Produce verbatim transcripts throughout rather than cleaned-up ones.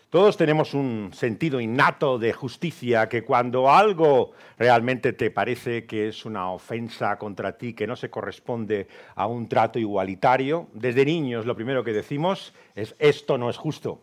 Todos tenemos un sentido innato de justicia que cuando algo realmente te parece que es una ofensa contra ti, que no se corresponde a un trato igualitario, desde niños lo primero que decimos es esto no es justo.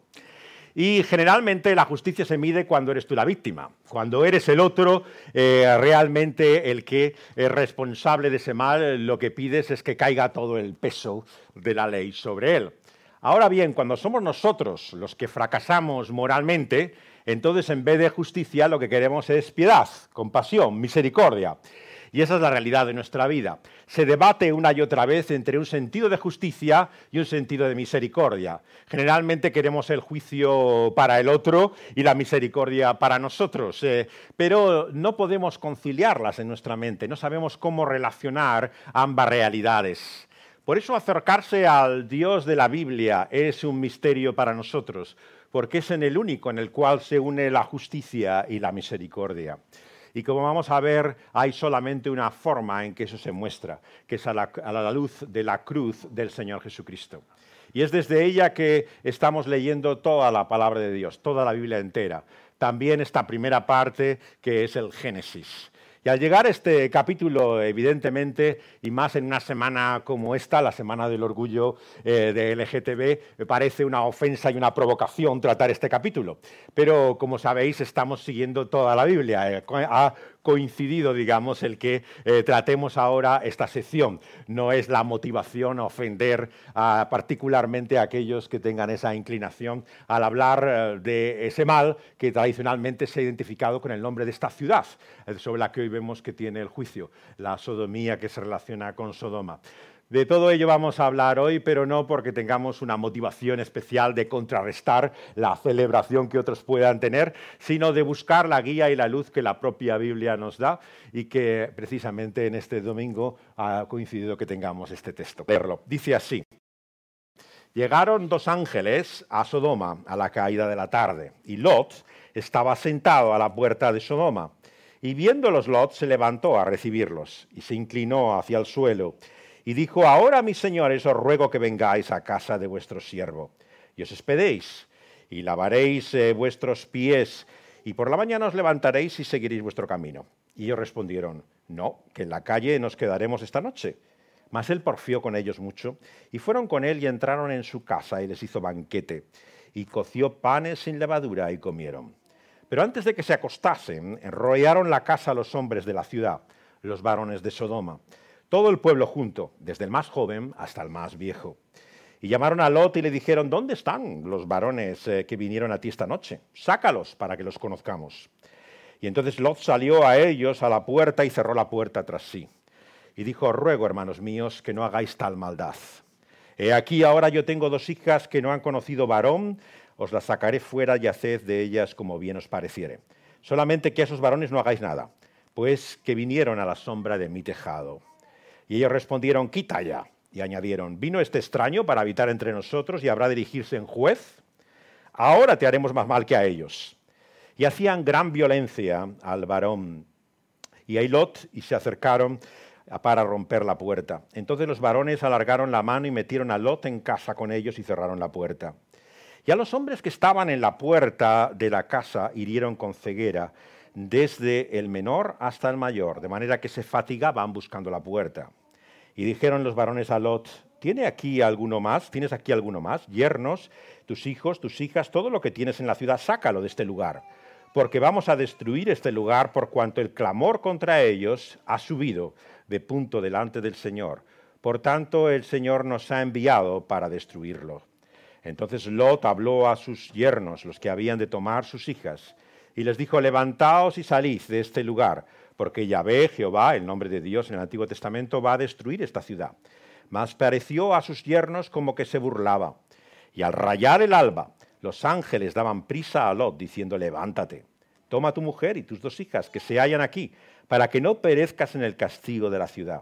Y generalmente la justicia se mide cuando eres tú la víctima, cuando eres el otro, eh, realmente el que es responsable de ese mal, lo que pides es que caiga todo el peso de la ley sobre él. Ahora bien, cuando somos nosotros los que fracasamos moralmente, entonces en vez de justicia lo que queremos es piedad, compasión, misericordia. Y esa es la realidad de nuestra vida. Se debate una y otra vez entre un sentido de justicia y un sentido de misericordia. Generalmente queremos el juicio para el otro y la misericordia para nosotros, eh, pero no podemos conciliarlas en nuestra mente, no sabemos cómo relacionar ambas realidades. Por eso acercarse al Dios de la Biblia es un misterio para nosotros, porque es en el único en el cual se une la justicia y la misericordia. Y como vamos a ver, hay solamente una forma en que eso se muestra, que es a la, a la luz de la cruz del Señor Jesucristo. Y es desde ella que estamos leyendo toda la palabra de Dios, toda la Biblia entera. También esta primera parte que es el Génesis. Y al llegar a este capítulo, evidentemente, y más en una semana como esta, la Semana del Orgullo eh, de L G T B, me parece una ofensa y una provocación tratar este capítulo. Pero, como sabéis, estamos siguiendo toda la Biblia. Eh, ha coincidido, digamos, el que eh, tratemos ahora esta sección. No es la motivación ofender a, particularmente a aquellos que tengan esa inclinación al hablar eh, de ese mal que tradicionalmente se ha identificado con el nombre de esta ciudad, eh, sobre la que hoy vemos que tiene el juicio, la sodomía que se relaciona con Sodoma. De todo ello vamos a hablar hoy, pero no porque tengamos una motivación especial de contrarrestar la celebración que otros puedan tener, sino de buscar la guía y la luz que la propia Biblia nos da y que precisamente en este domingo ha coincidido que tengamos este texto. Verlo. Dice así: llegaron dos ángeles a Sodoma a la caída de la tarde, y Lot estaba sentado a la puerta de Sodoma. Y viéndolos Lot se levantó a recibirlos y se inclinó hacia el suelo y dijo: ahora, mis señores, os ruego que vengáis a casa de vuestro siervo y os hospedéis y lavaréis eh, vuestros pies y por la mañana os levantaréis y seguiréis vuestro camino. Y ellos respondieron: no, que en la calle nos quedaremos esta noche. Mas él porfió con ellos mucho y fueron con él y entraron en su casa y les hizo banquete y coció panes sin levadura y comieron. Pero antes de que se acostasen, enrollaron la casa a los hombres de la ciudad, los varones de Sodoma, todo el pueblo junto, desde el más joven hasta el más viejo. Y llamaron a Lot y le dijeron: ¿dónde están los varones eh, que vinieron a ti esta noche? Sácalos para que los conozcamos. Y entonces Lot salió a ellos a la puerta y cerró la puerta tras sí. Y dijo: os ruego, hermanos míos, que no hagáis tal maldad. He aquí ahora yo tengo dos hijas que no han conocido varón, os las sacaré fuera y haced de ellas como bien os pareciere. Solamente que a esos varones no hagáis nada, pues que vinieron a la sombra de mi tejado. Y ellos respondieron: quita ya. Y añadieron: ¿vino este extraño para habitar entre nosotros y habrá de erigirse en juez? Ahora te haremos más mal que a ellos. Y hacían gran violencia al varón. Y a Lot y se acercaron para romper la puerta. Entonces los varones alargaron la mano y metieron a Lot en casa con ellos y cerraron la puerta. Y a los hombres que estaban en la puerta de la casa hirieron con ceguera, desde el menor hasta el mayor, de manera que se fatigaban buscando la puerta. Y dijeron los varones a Lot: ¿tiene aquí alguno más? ¿Tienes aquí alguno más? Yernos, tus hijos, tus hijas, todo lo que tienes en la ciudad, sácalo de este lugar, porque vamos a destruir este lugar por cuanto el clamor contra ellos ha subido de punto delante del Señor. Por tanto, el Señor nos ha enviado para destruirlo. Entonces Lot habló a sus yernos, los que habían de tomar sus hijas, y les dijo: levantaos y salid de este lugar, porque Yahvé, Jehová, el nombre de Dios en el Antiguo Testamento, va a destruir esta ciudad. Mas pareció a sus yernos como que se burlaba. Y al rayar el alba, los ángeles daban prisa a Lot, diciendo: levántate, toma a tu mujer y tus dos hijas, que se hallan aquí, para que no perezcas en el castigo de la ciudad.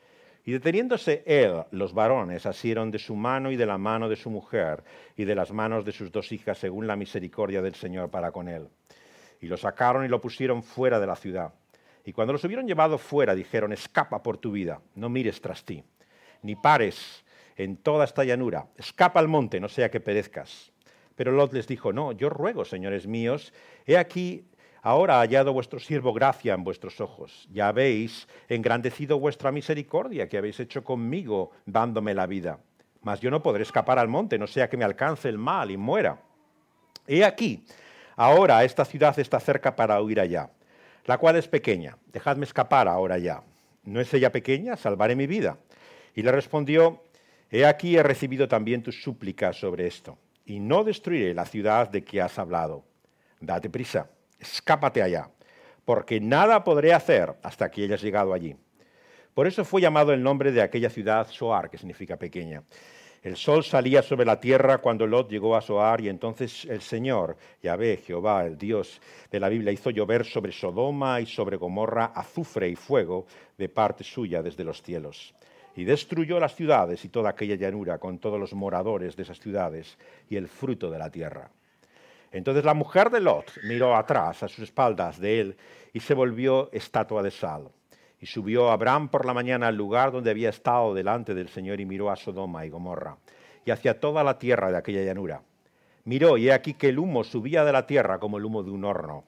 Y deteniéndose él, los varones asieron de su mano y de la mano de su mujer y de las manos de sus dos hijas, según la misericordia del Señor para con él. Y lo sacaron y lo pusieron fuera de la ciudad. Y cuando los hubieron llevado fuera, dijeron: escapa por tu vida, no mires tras ti, ni pares en toda esta llanura, escapa al monte, no sea que perezcas. Pero Lot les dijo, no, yo ruego, señores míos, he aquí, ahora ha hallado vuestro siervo gracia en vuestros ojos. Ya habéis engrandecido vuestra misericordia que habéis hecho conmigo, dándome la vida. Mas yo no podré escapar al monte, no sea que me alcance el mal y muera. He aquí, ahora esta ciudad está cerca para huir allá, la cual es pequeña. Dejadme escapar ahora ya. ¿No es ella pequeña? Salvaré mi vida. Y le respondió, he aquí he recibido también tus súplicas sobre esto, y no destruiré la ciudad de que has hablado. Date prisa, escápate allá, porque nada podré hacer hasta que hayas llegado allí. Por eso fue llamado el nombre de aquella ciudad Zoar, que significa pequeña. El sol salía sobre la tierra cuando Lot llegó a Zoar, y entonces el Señor, Yahvé, Jehová, el Dios de la Biblia, hizo llover sobre Sodoma y sobre Gomorra azufre y fuego de parte suya desde los cielos. Y destruyó las ciudades y toda aquella llanura con todos los moradores de esas ciudades y el fruto de la tierra. Entonces la mujer de Lot miró atrás a sus espaldas de él y se volvió estatua de sal. Y subió Abraham por la mañana al lugar donde había estado delante del Señor y miró a Sodoma y Gomorra y hacia toda la tierra de aquella llanura. Miró y he aquí que el humo subía de la tierra como el humo de un horno.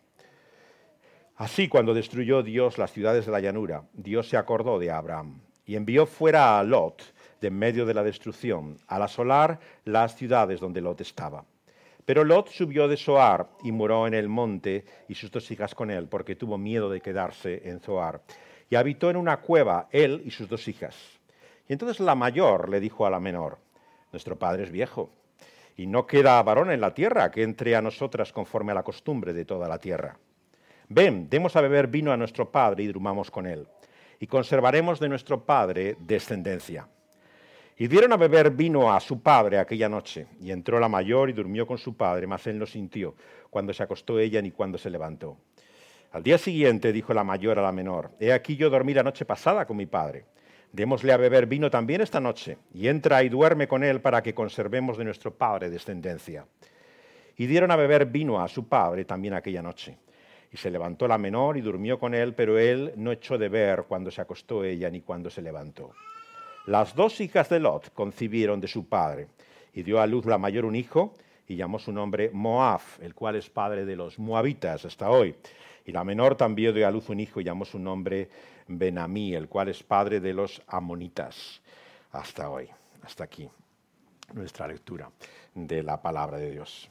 Así cuando destruyó Dios las ciudades de la llanura, Dios se acordó de Abraham y envió fuera a Lot de en medio de la destrucción, al asolar las ciudades donde Lot estaba. Pero Lot subió de Zoar y moró en el monte y sus dos hijas con él, porque tuvo miedo de quedarse en Zoar. Y habitó en una cueva él y sus dos hijas. Y entonces la mayor le dijo a la menor, nuestro padre es viejo, y no queda varón en la tierra que entre a nosotras conforme a la costumbre de toda la tierra. Ven, demos a beber vino a nuestro padre y durmamos con él, y conservaremos de nuestro padre descendencia. Y dieron a beber vino a su padre aquella noche, y entró la mayor y durmió con su padre, mas él no sintió cuando se acostó ella ni cuando se levantó. Al día siguiente dijo la mayor a la menor, he aquí yo dormí la noche pasada con mi padre. Démosle a beber vino también esta noche, y entra y duerme con él para que conservemos de nuestro padre descendencia. Y dieron a beber vino a su padre también aquella noche. Y se levantó la menor y durmió con él, pero él no echó de ver cuando se acostó ella ni cuando se levantó. Las dos hijas de Lot concibieron de su padre, y dio a luz la mayor un hijo, y llamó su nombre Moab, el cual es padre de los moabitas hasta hoy. Y la menor también dio a luz un hijo, y llamó su nombre Benamí, el cual es padre de los amonitas hasta hoy. Hasta aquí nuestra lectura de la palabra de Dios.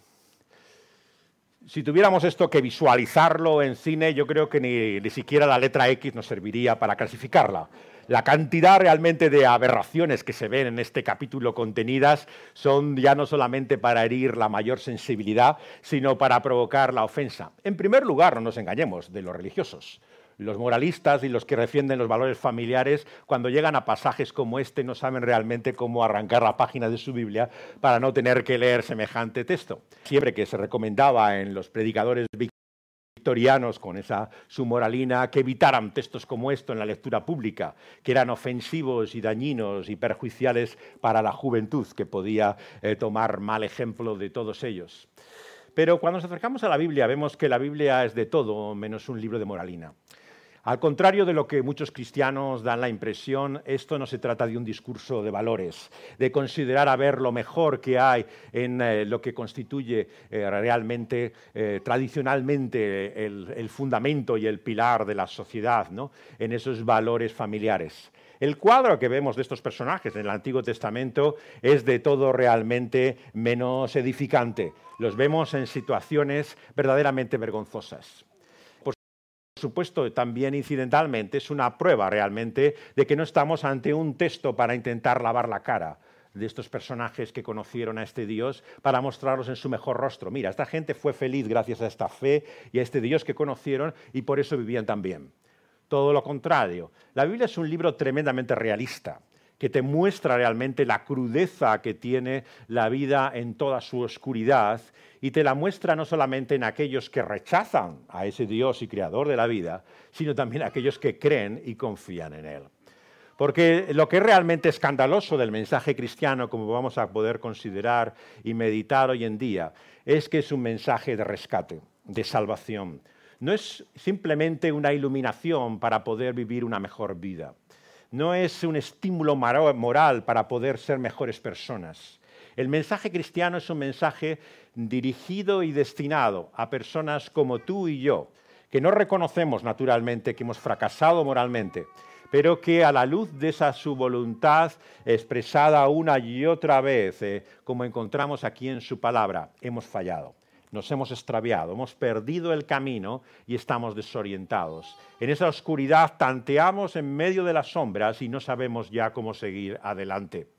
Si tuviéramos esto que visualizarlo en cine, yo creo que ni, ni siquiera la letra X nos serviría para clasificarla. La cantidad realmente de aberraciones que se ven en este capítulo contenidas son ya no solamente para herir la mayor sensibilidad, sino para provocar la ofensa. En primer lugar, no nos engañemos, de los religiosos. Los moralistas y los que defienden los valores familiares, cuando llegan a pasajes como este, no saben realmente cómo arrancar la página de su Biblia para no tener que leer semejante texto. Siempre que se recomendaba en los predicadores victorianos con esa su moralina que evitaran textos como esto en la lectura pública, que eran ofensivos y dañinos y perjudiciales para la juventud, que podía eh, tomar mal ejemplo de todos ellos. Pero cuando nos acercamos a la Biblia, vemos que la Biblia es de todo menos un libro de moralina. Al contrario de lo que muchos cristianos dan la impresión, esto no se trata de un discurso de valores, de considerar a ver lo mejor que hay en eh, lo que constituye eh, realmente, eh, tradicionalmente, el, el fundamento y el pilar de la sociedad, ¿no? En esos valores familiares. El cuadro que vemos de estos personajes en el Antiguo Testamento es de todo realmente menos edificante. Los vemos en situaciones verdaderamente vergonzosas. Por supuesto, también incidentalmente es una prueba realmente de que no estamos ante un texto para intentar lavar la cara de estos personajes que conocieron a este Dios para mostrarlos en su mejor rostro. Mira, esta gente fue feliz gracias a esta fe y a este Dios que conocieron y por eso vivían tan bien. Todo lo contrario. La Biblia es un libro tremendamente realista, que te muestra realmente la crudeza que tiene la vida en toda su oscuridad y te la muestra no solamente en aquellos que rechazan a ese Dios y creador de la vida, sino también a aquellos que creen y confían en Él. Porque lo que es realmente escandaloso del mensaje cristiano, como vamos a poder considerar y meditar hoy en día, es que es un mensaje de rescate, de salvación. No es simplemente una iluminación para poder vivir una mejor vida. No es un estímulo moral para poder ser mejores personas. El mensaje cristiano es un mensaje dirigido y destinado a personas como tú y yo, que no reconocemos naturalmente que hemos fracasado moralmente, pero que a la luz de esa su voluntad expresada una y otra vez, eh, como encontramos aquí en su palabra, hemos fallado. Nos hemos extraviado, hemos perdido el camino y estamos desorientados. En esa oscuridad tanteamos en medio de las sombras y no sabemos ya cómo seguir adelante.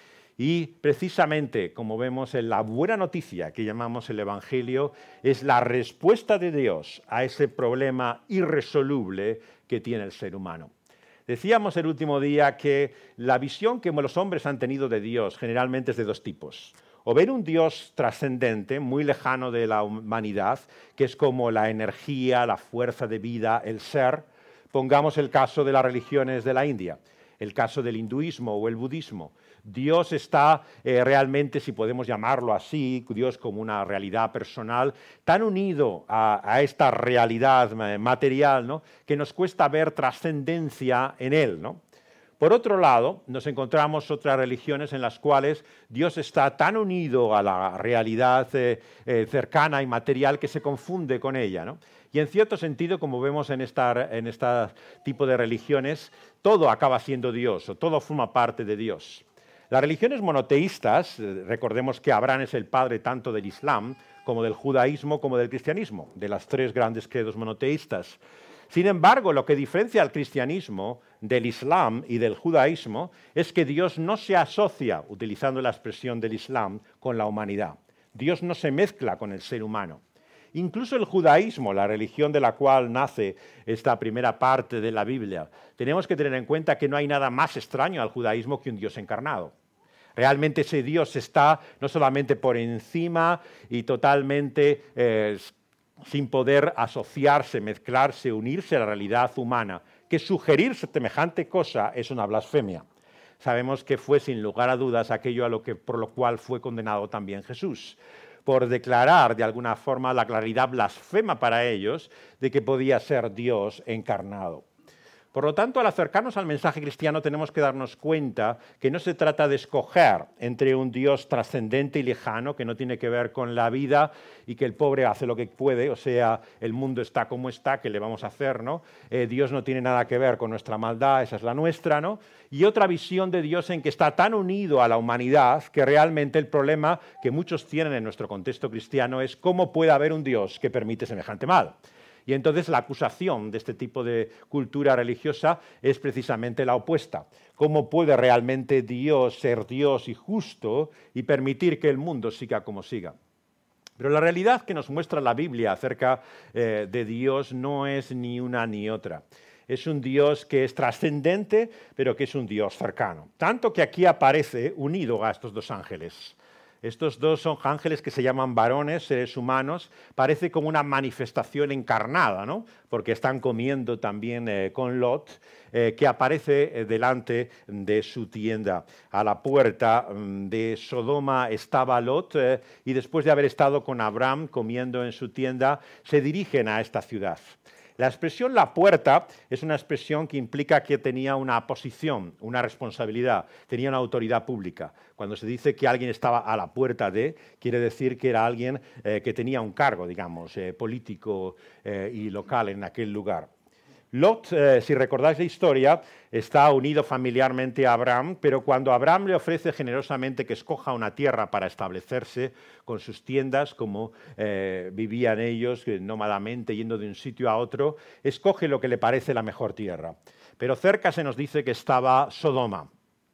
Y precisamente, como vemos en la buena noticia que llamamos el Evangelio, es la respuesta de Dios a ese problema irresoluble que tiene el ser humano. Decíamos el último día que la visión que los hombres han tenido de Dios generalmente es de dos tipos. O ver un Dios trascendente, muy lejano de la humanidad, que es como la energía, la fuerza de vida, el ser. Pongamos el caso de las religiones de la India, el caso del hinduismo o el budismo. Dios está eh, realmente, si podemos llamarlo así, Dios como una realidad personal, tan unido a, a esta realidad material, ¿no?, que nos cuesta ver trascendencia en Él, ¿no? Por otro lado, nos encontramos otras religiones en las cuales Dios está tan unido a la realidad eh, eh, cercana y material que se confunde con ella, ¿no? Y en cierto sentido, como vemos en este en esta tipo de religiones, todo acaba siendo Dios o todo forma parte de Dios. Las religiones monoteístas, eh, recordemos que Abraham es el padre tanto del Islam como del judaísmo como del cristianismo, de las tres grandes credos monoteístas. Sin embargo, lo que diferencia al cristianismo del Islam y del judaísmo es que Dios no se asocia, utilizando la expresión del Islam, con la humanidad. Dios no se mezcla con el ser humano. Incluso el judaísmo, la religión de la cual nace esta primera parte de la Biblia, tenemos que tener en cuenta que no hay nada más extraño al judaísmo que un Dios encarnado. Realmente ese Dios está no solamente por encima y totalmente eh, sin poder asociarse, mezclarse, unirse a la realidad humana, que sugerir semejante cosa es una blasfemia. Sabemos que fue sin lugar a dudas aquello a lo que, por lo cual fue condenado también Jesús, por declarar de alguna forma la claridad blasfema para ellos de que podía ser Dios encarnado. Por lo tanto, al acercarnos al mensaje cristiano tenemos que darnos cuenta que no se trata de escoger entre un Dios trascendente y lejano que no tiene que ver con la vida y que el pobre hace lo que puede, o sea, el mundo está como está, ¿qué le vamos a hacer, no? Eh, Dios no tiene nada que ver con nuestra maldad, esa es la nuestra, ¿no? Y otra visión de Dios en que está tan unido a la humanidad que realmente el problema que muchos tienen en nuestro contexto cristiano es cómo puede haber un Dios que permite semejante mal. Y entonces la acusación de este tipo de cultura religiosa es precisamente la opuesta. ¿Cómo puede realmente Dios ser Dios y justo y permitir que el mundo siga como siga? Pero la realidad que nos muestra la Biblia acerca eh, de Dios no es ni una ni otra. Es un Dios que es trascendente, pero que es un Dios cercano. Tanto que aquí aparece unido a estos dos ángeles. Estos dos son ángeles que se llaman varones, seres humanos, parece como una manifestación encarnada, ¿no? Porque están comiendo también eh, con Lot, eh, que aparece eh, delante de su tienda. A la puerta mm, de Sodoma estaba Lot eh, y después de haber estado con Abraham comiendo en su tienda, se dirigen a esta ciudad. La expresión la puerta es una expresión que implica que tenía una posición, una responsabilidad, tenía una autoridad pública. Cuando se dice que alguien estaba a la puerta de, quiere decir que era alguien eh, que tenía un cargo, digamos, eh, político eh, y local en aquel lugar. Lot, eh, si recordáis la historia, está unido familiarmente a Abraham, pero cuando Abraham le ofrece generosamente que escoja una tierra para establecerse con sus tiendas, como eh, vivían ellos nómadamente yendo de un sitio a otro, escoge lo que le parece la mejor tierra. Pero cerca se nos dice que estaba Sodoma.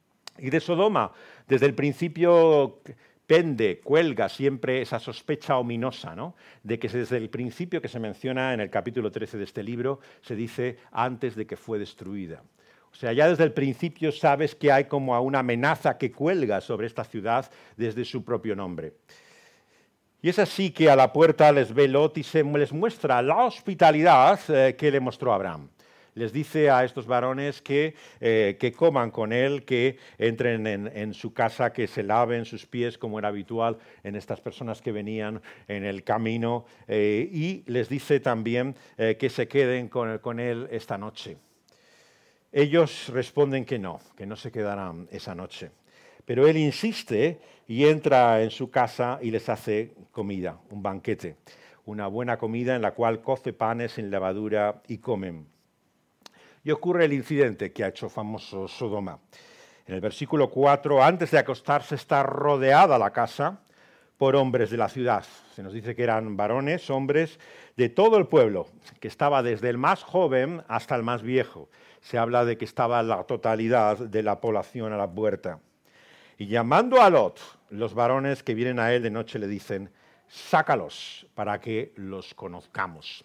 Y de Sodoma, desde el principio pende, cuelga siempre esa sospecha ominosa, ¿no? De que desde el principio que se menciona en el capítulo trece de este libro, se dice antes de que fue destruida. O sea, ya desde el principio sabes que hay como una amenaza que cuelga sobre esta ciudad desde su propio nombre. Y es así que a la puerta les ve Lot y se les muestra la hospitalidad eh, que le mostró Abraham. Les dice a estos varones que, eh, que coman con él, que entren en, en su casa, que se laven sus pies como era habitual en estas personas que venían en el camino eh, y les dice también eh, que se queden con, con él esta noche. Ellos responden que no, que no se quedarán esa noche. Pero él insiste y entra en su casa y les hace comida, un banquete, una buena comida en la cual coce panes sin levadura y comen. Y ocurre el incidente que ha hecho famoso Sodoma. En el versículo cuatro, antes de acostarse, está rodeada la casa por hombres de la ciudad. Se nos dice que eran varones, hombres de todo el pueblo, que estaba desde el más joven hasta el más viejo. Se habla de que estaba la totalidad de la población a la puerta. Y llamando a Lot, los varones que vienen a él de noche le dicen, sácalos para que los conozcamos.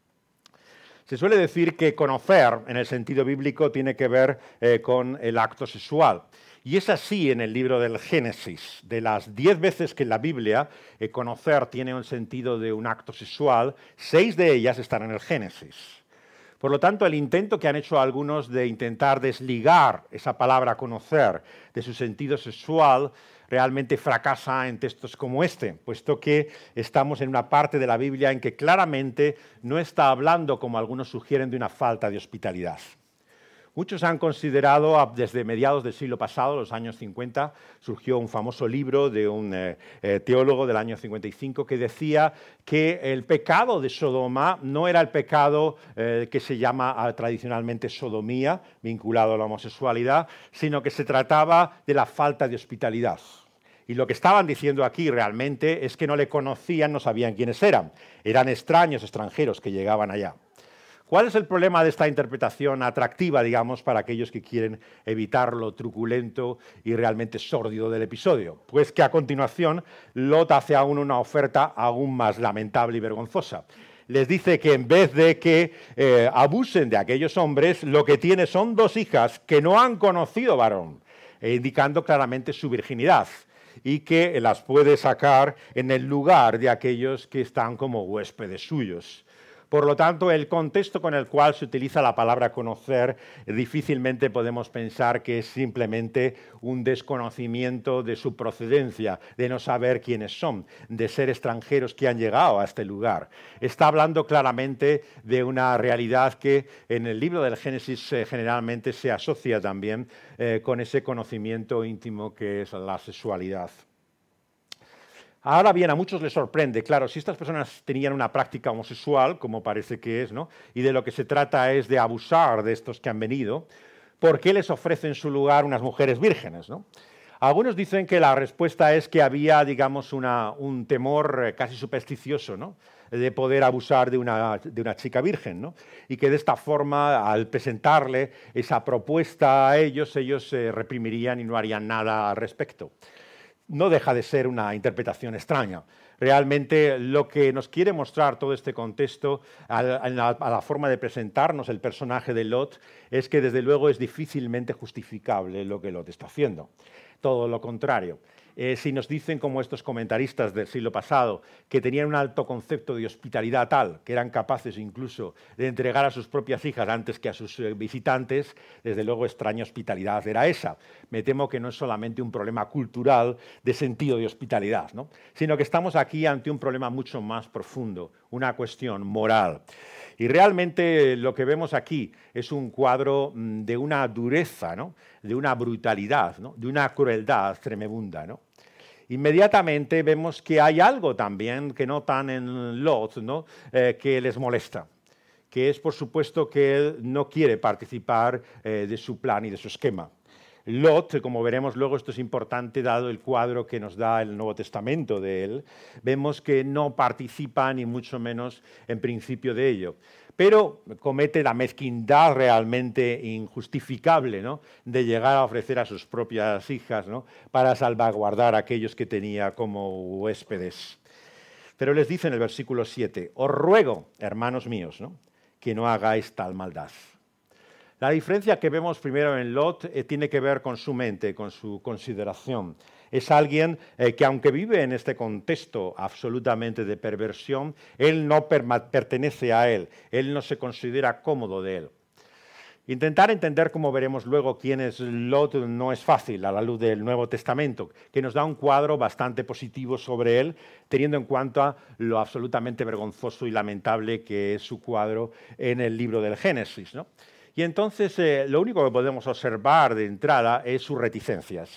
Se suele decir que conocer, en el sentido bíblico, tiene que ver eh, con el acto sexual. Y es así en el libro del Génesis. De las diez veces que en la Biblia eh, conocer tiene un sentido de un acto sexual, seis de ellas están en el Génesis. Por lo tanto, el intento que han hecho algunos de intentar desligar esa palabra conocer de su sentido sexual realmente fracasa en textos como este, puesto que estamos en una parte de la Biblia en que claramente no está hablando, como algunos sugieren, de una falta de hospitalidad. Muchos han considerado, desde mediados del siglo pasado, los años cincuenta, surgió un famoso libro de un eh, eh, teólogo del año cincuenta y cinco que decía que el pecado de Sodoma no era el pecado eh, que se llama ah, tradicionalmente sodomía, vinculado a la homosexualidad, sino que se trataba de la falta de hospitalidad. Y lo que estaban diciendo aquí realmente es que no le conocían, no sabían quiénes eran. Eran extraños, extranjeros que llegaban allá. ¿Cuál es el problema de esta interpretación atractiva, digamos, para aquellos que quieren evitar lo truculento y realmente sórdido del episodio? Pues que a continuación Lot hace aún una oferta aún más lamentable y vergonzosa. Les dice que en vez de que eh, abusen de aquellos hombres, lo que tiene son dos hijas que no han conocido varón, eh, indicando claramente su virginidad, y que las puede sacar en el lugar de aquellos que están como huéspedes suyos. Por lo tanto, el contexto con el cual se utiliza la palabra conocer, difícilmente podemos pensar que es simplemente un desconocimiento de su procedencia, de no saber quiénes son, de ser extranjeros que han llegado a este lugar. Está hablando claramente de una realidad que en el libro del Génesis eh, generalmente se asocia también eh, con ese conocimiento íntimo que es la sexualidad. Ahora bien, a muchos les sorprende, claro, si estas personas tenían una práctica homosexual, como parece que es, ¿no? Y de lo que se trata es de abusar de estos que han venido, ¿por qué les ofrecen en su lugar unas mujeres vírgenes, ¿no? Algunos dicen que la respuesta es que había, digamos, una, un temor casi supersticioso, ¿no?, de poder abusar de una, de una chica virgen, ¿no? Y que de esta forma, al presentarle esa propuesta a ellos, ellos se reprimirían y no harían nada al respecto. No deja de ser una interpretación extraña. Realmente lo que nos quiere mostrar todo este contexto a la, a la forma de presentarnos el personaje de Lot es que desde luego es difícilmente justificable lo que Lot está haciendo. Todo lo contrario. Eh, si nos dicen, como estos comentaristas del siglo pasado, que tenían un alto concepto de hospitalidad tal, que eran capaces incluso de entregar a sus propias hijas antes que a sus eh, visitantes, desde luego extraña hospitalidad era esa. Me temo que no es solamente un problema cultural de sentido de hospitalidad, ¿no?, sino que estamos aquí ante un problema mucho más profundo, una cuestión moral. Y realmente lo que vemos aquí es un cuadro de una dureza, ¿no?, de una brutalidad, ¿no?, de una crueldad tremenda, ¿no? Inmediatamente vemos que hay algo también que notan en Lot, ¿no?, eh, que les molesta, que es, por supuesto, que él no quiere participar eh, de su plan y de su esquema. Lot, como veremos luego, esto es importante dado el cuadro que nos da el Nuevo Testamento de él, vemos que no participa ni mucho menos en principio de ello, pero comete la mezquindad realmente injustificable, ¿no?, de llegar a ofrecer a sus propias hijas, ¿no?, para salvaguardar a aquellos que tenía como huéspedes. Pero les dice en el versículo siete, os ruego, hermanos míos, ¿no?, que no hagáis tal maldad. La diferencia que vemos primero en Lot eh, tiene que ver con su mente, con su consideración. Es alguien eh, que, aunque vive en este contexto absolutamente de perversión, él no pertenece a él, él no se considera cómodo de él. Intentar entender, como veremos luego, quién es Lot no es fácil a la luz del Nuevo Testamento, que nos da un cuadro bastante positivo sobre él, teniendo en cuenta lo absolutamente vergonzoso y lamentable que es su cuadro en el libro del Génesis, ¿no? Y entonces eh, lo único que podemos observar de entrada es sus reticencias.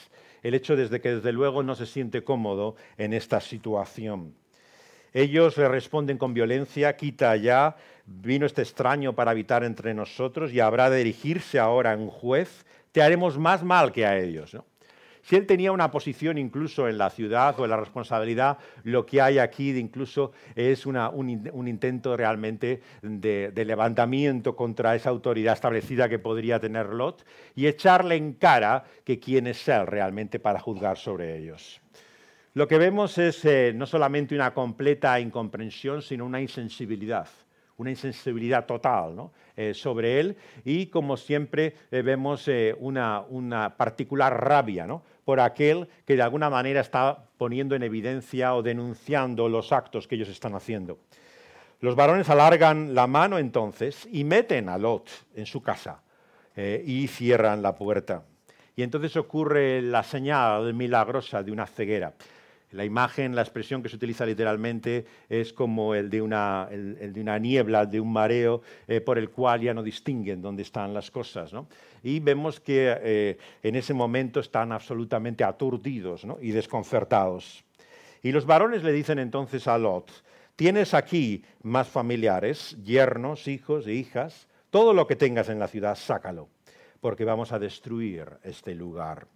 el hecho desde que desde luego no se siente cómodo en esta situación. Ellos le responden con violencia: quita ya, vino este extraño para habitar entre nosotros y habrá de dirigirse ahora a un juez, te haremos más mal que a ellos, ¿no? Si él tenía una posición incluso en la ciudad o en la responsabilidad, lo que hay aquí de incluso es una, un, un intento realmente de, de levantamiento contra esa autoridad establecida que podría tener Lot y echarle en cara que quién es él realmente para juzgar sobre ellos. Lo que vemos es eh, no solamente una completa incomprensión, sino una insensibilidad. Una insensibilidad total, ¿no? eh, sobre él y, como siempre, eh, vemos eh, una, una particular rabia, ¿no? por aquel que de alguna manera está poniendo en evidencia o denunciando los actos que ellos están haciendo. Los varones alargan la mano entonces y meten a Lot en su casa eh, y cierran la puerta. Y entonces ocurre la señal milagrosa de una ceguera. La imagen, la expresión que se utiliza literalmente es como el de una, el, el de una niebla, de un mareo eh, por el cual ya no distinguen dónde están las cosas, ¿no? Y vemos que eh, en ese momento están absolutamente aturdidos, ¿no? y desconcertados. Y los varones le dicen entonces a Lot: tienes aquí más familiares, yernos, hijos e hijas, todo lo que tengas en la ciudad, sácalo, porque vamos a destruir este lugar.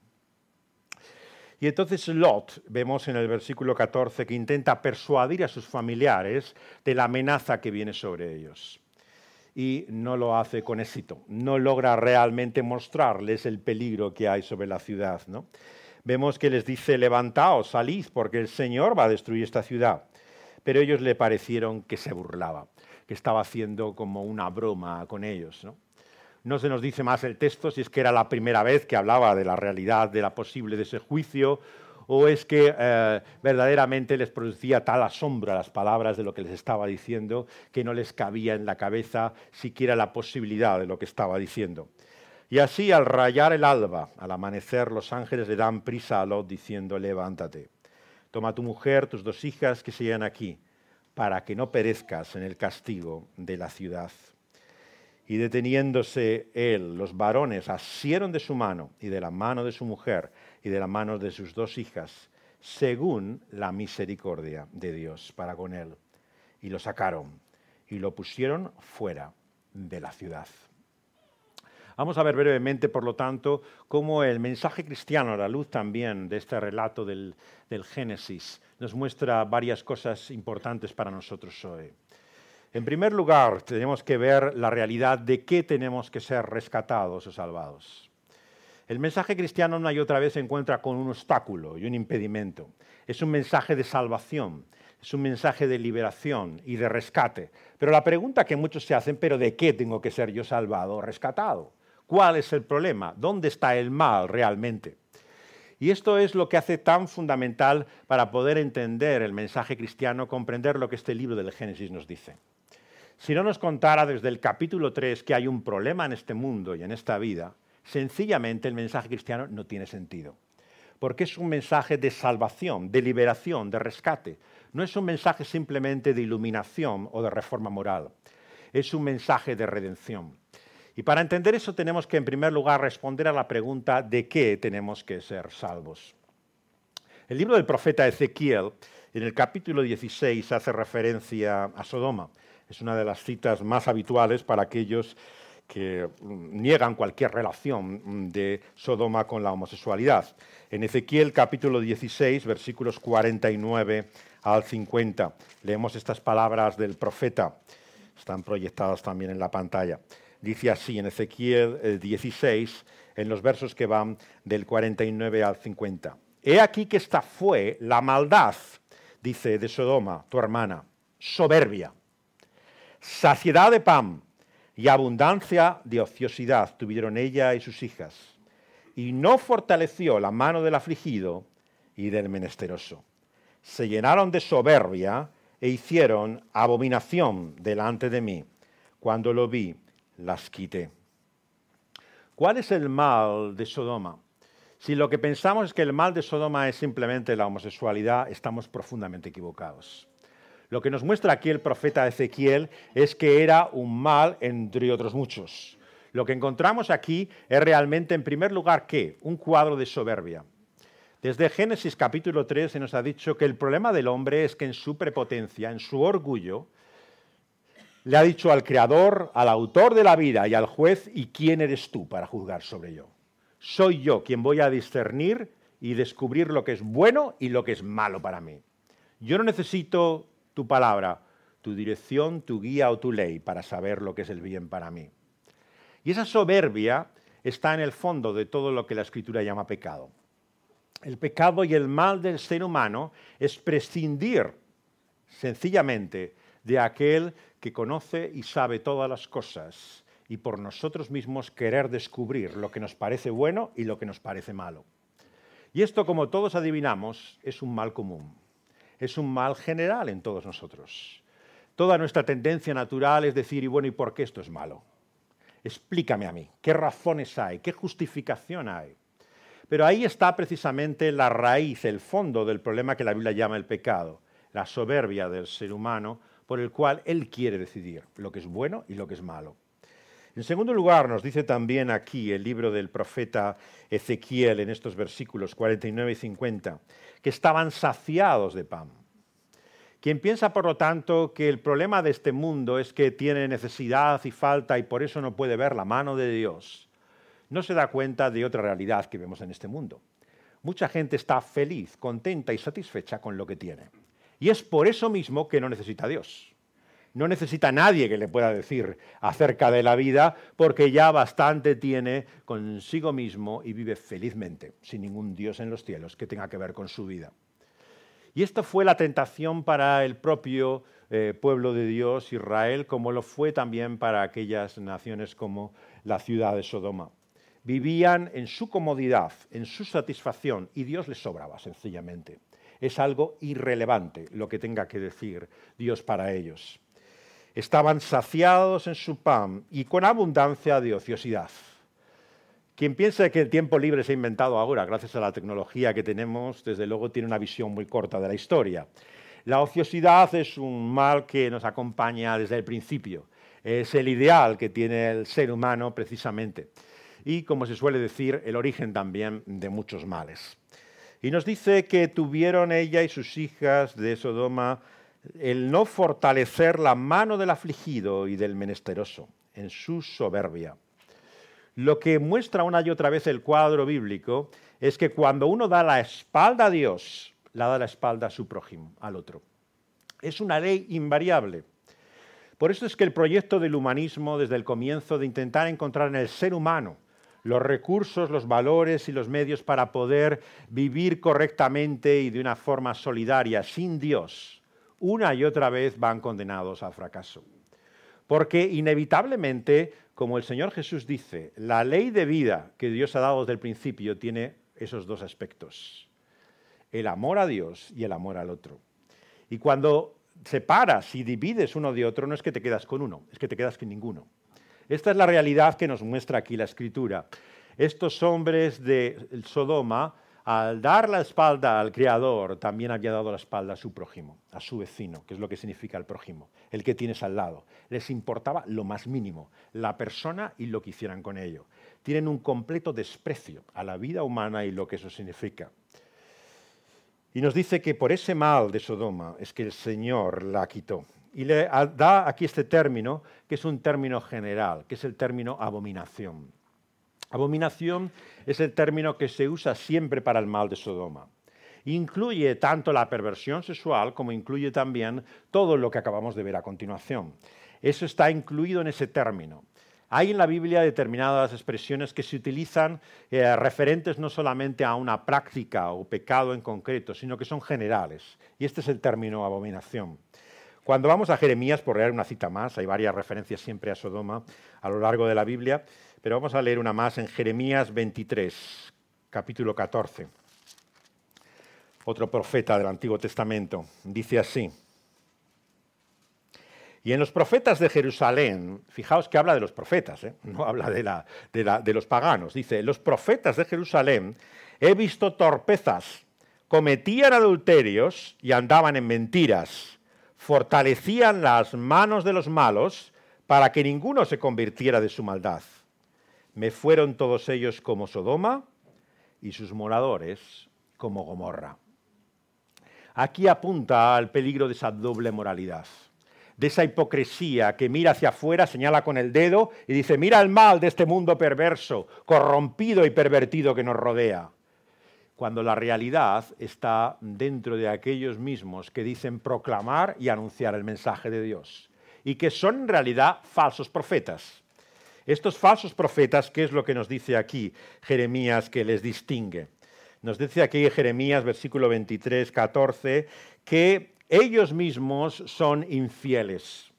Y entonces Lot, vemos en el versículo catorce, que intenta persuadir a sus familiares de la amenaza que viene sobre ellos. Y no lo hace con éxito, no logra realmente mostrarles el peligro que hay sobre la ciudad, ¿no? Vemos que les dice: levantaos, salid, porque el Señor va a destruir esta ciudad. Pero ellos le parecieron que se burlaba, que estaba haciendo como una broma con ellos, ¿no? No se nos dice más el texto si es que era la primera vez que hablaba de la realidad de la posible de ese juicio o es que eh, verdaderamente les producía tal asombro las palabras de lo que les estaba diciendo que no les cabía en la cabeza siquiera la posibilidad de lo que estaba diciendo. Y así, al rayar el alba, al amanecer, los ángeles le dan prisa a Lot diciendo: levántate, toma a tu mujer, tus dos hijas que se hallan aquí, para que no perezcas en el castigo de la ciudad. Y deteniéndose él, los varones asieron de su mano y de la mano de su mujer y de la mano de sus dos hijas, según la misericordia de Dios para con él. Y lo sacaron y lo pusieron fuera de la ciudad. Vamos a ver brevemente, por lo tanto, cómo el mensaje cristiano, a la luz también de este relato del, del Génesis, nos muestra varias cosas importantes para nosotros hoy. En primer lugar, tenemos que ver la realidad de qué tenemos que ser rescatados o salvados. El mensaje cristiano una y otra vez se encuentra con un obstáculo y un impedimento. Es un mensaje de salvación, es un mensaje de liberación y de rescate. Pero la pregunta que muchos se hacen: ¿pero de qué tengo que ser yo salvado o rescatado? ¿Cuál es el problema? ¿Dónde está el mal realmente? Y esto es lo que hace tan fundamental para poder entender el mensaje cristiano, comprender lo que este libro del Génesis nos dice. Si no nos contara desde el capítulo tres que hay un problema en este mundo y en esta vida, sencillamente el mensaje cristiano no tiene sentido. Porque es un mensaje de salvación, de liberación, de rescate. No es un mensaje simplemente de iluminación o de reforma moral. Es un mensaje de redención. Y para entender eso tenemos que, en primer lugar, responder a la pregunta de qué tenemos que ser salvos. El libro del profeta Ezequiel, en el capítulo dieciséis, hace referencia a Sodoma. Es una de las citas más habituales para aquellos que niegan cualquier relación de Sodoma con la homosexualidad. En Ezequiel capítulo dieciséis, versículos cuarenta y nueve al cincuenta, leemos estas palabras del profeta. Están proyectadas también en la pantalla. Dice así en Ezequiel dieciséis, en los versos que van del cuarenta y nueve al cincuenta. He aquí que esta fue la maldad, dice, de Sodoma, tu hermana, soberbia. Saciedad de pan y abundancia de ociosidad tuvieron ella y sus hijas, y no fortaleció la mano del afligido y del menesteroso. Se llenaron de soberbia e hicieron abominación delante de mí. Cuando lo vi, las quité. ¿Cuál es el mal de Sodoma? Si lo que pensamos es que el mal de Sodoma es simplemente la homosexualidad, estamos profundamente equivocados. Lo que nos muestra aquí el profeta Ezequiel es que era un mal entre otros muchos. Lo que encontramos aquí es realmente, en primer lugar, ¿qué? Un cuadro de soberbia. Desde Génesis capítulo tres se nos ha dicho que el problema del hombre es que en su prepotencia, en su orgullo, le ha dicho al Creador, al autor de la vida y al juez: ¿y quién eres tú para juzgar sobre yo? Soy yo quien voy a discernir y descubrir lo que es bueno y lo que es malo para mí. Yo no necesito tu palabra, tu dirección, tu guía o tu ley para saber lo que es el bien para mí. Y esa soberbia está en el fondo de todo lo que la Escritura llama pecado. El pecado y el mal del ser humano es prescindir sencillamente de aquel que conoce y sabe todas las cosas y por nosotros mismos querer descubrir lo que nos parece bueno y lo que nos parece malo. Y esto, como todos adivinamos, es un mal común. Es un mal general en todos nosotros. Toda nuestra tendencia natural es decir: y bueno, ¿y por qué esto es malo? Explícame a mí, ¿qué razones hay? ¿Qué justificación hay? Pero ahí está precisamente la raíz, el fondo del problema que la Biblia llama el pecado, la soberbia del ser humano, por el cual él quiere decidir lo que es bueno y lo que es malo. En segundo lugar, nos dice también aquí el libro del profeta Ezequiel, en estos versículos cuarenta y nueve y cincuenta, que estaban saciados de pan. Quien piensa, por lo tanto, que el problema de este mundo es que tiene necesidad y falta y por eso no puede ver la mano de Dios, no se da cuenta de otra realidad que vemos en este mundo. Mucha gente está feliz, contenta y satisfecha con lo que tiene. Y es por eso mismo que no necesita a Dios. No necesita a nadie que le pueda decir acerca de la vida, porque ya bastante tiene consigo mismo y vive felizmente, sin ningún Dios en los cielos que tenga que ver con su vida. Y esta fue la tentación para el propio eh, pueblo de Dios, Israel, como lo fue también para aquellas naciones como la ciudad de Sodoma. Vivían en su comodidad, en su satisfacción, y Dios les sobraba, sencillamente. Es algo irrelevante lo que tenga que decir Dios para ellos. Estaban saciados en su pan y con abundancia de ociosidad. Quien piensa que el tiempo libre se ha inventado ahora, gracias a la tecnología que tenemos, desde luego tiene una visión muy corta de la historia. La ociosidad es un mal que nos acompaña desde el principio. Es el ideal que tiene el ser humano precisamente. Y, como se suele decir, el origen también de muchos males. Y nos dice que tuvieron ella y sus hijas de Sodoma el no fortalecer la mano del afligido y del menesteroso en su soberbia. Lo que muestra una y otra vez el cuadro bíblico es que cuando uno da la espalda a Dios, la da la espalda a su prójimo, al otro. Es una ley invariable. Por eso es que el proyecto del humanismo, desde el comienzo, de intentar encontrar en el ser humano los recursos, los valores y los medios para poder vivir correctamente y de una forma solidaria sin Dios, una y otra vez van condenados al fracaso. Porque inevitablemente, como el Señor Jesús dice, la ley de vida que Dios ha dado desde el principio tiene esos dos aspectos: el amor a Dios y el amor al otro. Y cuando separas y divides uno de otro, no es que te quedas con uno, es que te quedas con ninguno. Esta es la realidad que nos muestra aquí la Escritura. Estos hombres de Sodoma, al dar la espalda al Creador, también había dado la espalda a su prójimo, a su vecino, que es lo que significa el prójimo, el que tienes al lado. Les importaba lo más mínimo, la persona y lo que hicieran con ello. Tienen un completo desprecio a la vida humana y lo que eso significa. Y nos dice que por ese mal de Sodoma es que el Señor la quitó. Y le da aquí este término, que es un término general, que es el término abominación. Abominación es el término que se usa siempre para el mal de Sodoma. Incluye tanto la perversión sexual como incluye también todo lo que acabamos de ver a continuación. Eso está incluido en ese término. Hay en la Biblia determinadas expresiones que se utilizan eh, referentes no solamente a una práctica o pecado en concreto, sino que son generales. Y este es el término abominación. Cuando vamos a Jeremías, por leer una cita más, hay varias referencias siempre a Sodoma a lo largo de la Biblia, pero vamos a leer una más en Jeremías veintitrés, capítulo catorce. Otro profeta del Antiguo Testamento dice así: y en los profetas de Jerusalén, fijaos que habla de los profetas, ¿eh? No habla de, la, de, la, de los paganos, dice, los profetas de Jerusalén he visto torpezas, cometían adulterios y andaban en mentiras, fortalecían las manos de los malos para que ninguno se convirtiera de su maldad. Me fueron todos ellos como Sodoma y sus moradores como Gomorra. Aquí apunta al peligro de esa doble moralidad, de esa hipocresía que mira hacia afuera, señala con el dedo y dice, mira el mal de este mundo perverso, corrompido y pervertido que nos rodea. Cuando la realidad está dentro de aquellos mismos que dicen proclamar y anunciar el mensaje de Dios, y que son en realidad falsos profetas. Estos falsos profetas, ¿qué es lo que nos dice aquí Jeremías que les distingue? Nos dice aquí Jeremías, versículo veintitrés, catorce, que ellos mismos son infieles.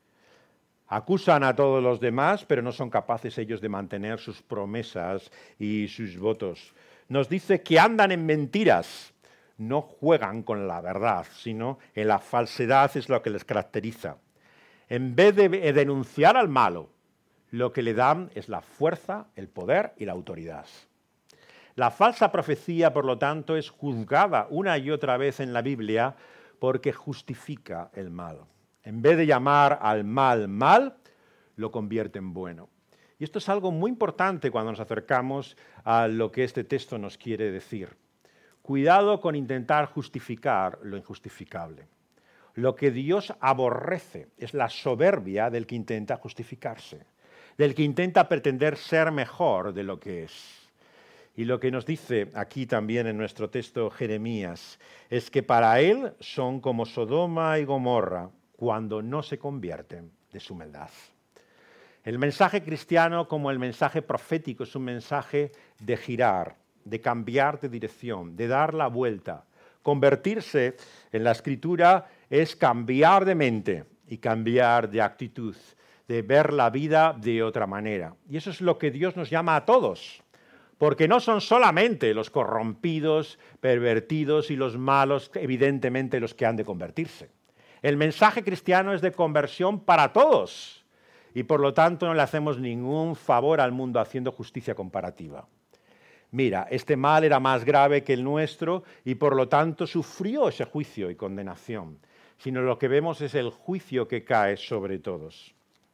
Acusan a todos los demás, pero no son capaces ellos de mantener sus promesas y sus votos. Nos dice que andan en mentiras, no juegan con la verdad, sino en la falsedad es lo que les caracteriza. En vez de denunciar al malo, lo que le dan es la fuerza, el poder y la autoridad. La falsa profecía, por lo tanto, es juzgada una y otra vez en la Biblia porque justifica el mal. En vez de llamar al mal mal, lo convierte en bueno. Y esto es algo muy importante cuando nos acercamos a lo que este texto nos quiere decir. Cuidado con intentar justificar lo injustificable. Lo que Dios aborrece es la soberbia del que intenta justificarse, del que intenta pretender ser mejor de lo que es. Y lo que nos dice aquí también en nuestro texto Jeremías es que para él son como Sodoma y Gomorra cuando no se convierten de su maldad. El mensaje cristiano, como el mensaje profético, es un mensaje de girar, de cambiar de dirección, de dar la vuelta. Convertirse en la Escritura es cambiar de mente y cambiar de actitud, de ver la vida de otra manera. Y eso es lo que Dios nos llama a todos. Porque no son solamente los corrompidos, pervertidos y los malos, evidentemente, los que han de convertirse. El mensaje cristiano es de conversión para todos y por lo tanto no le hacemos ningún favor al mundo haciendo justicia comparativa. Mira, este mal era más grave que el nuestro y por lo tanto sufrió ese juicio y condenación, sino lo que vemos es el juicio que cae sobre todos.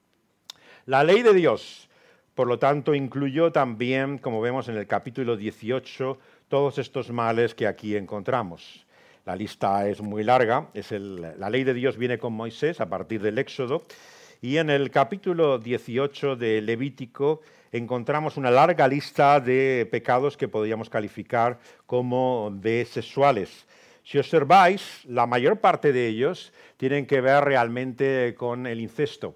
La ley de Dios, por lo tanto, incluyó también, como vemos en el capítulo dieciocho, todos estos males que aquí encontramos. La lista es muy larga, es el, la ley de Dios viene con Moisés a partir del Éxodo, y en el capítulo dieciocho de Levítico encontramos una larga lista de pecados que podríamos calificar como de sexuales. Si observáis, la mayor parte de ellos tienen que ver realmente con el incesto.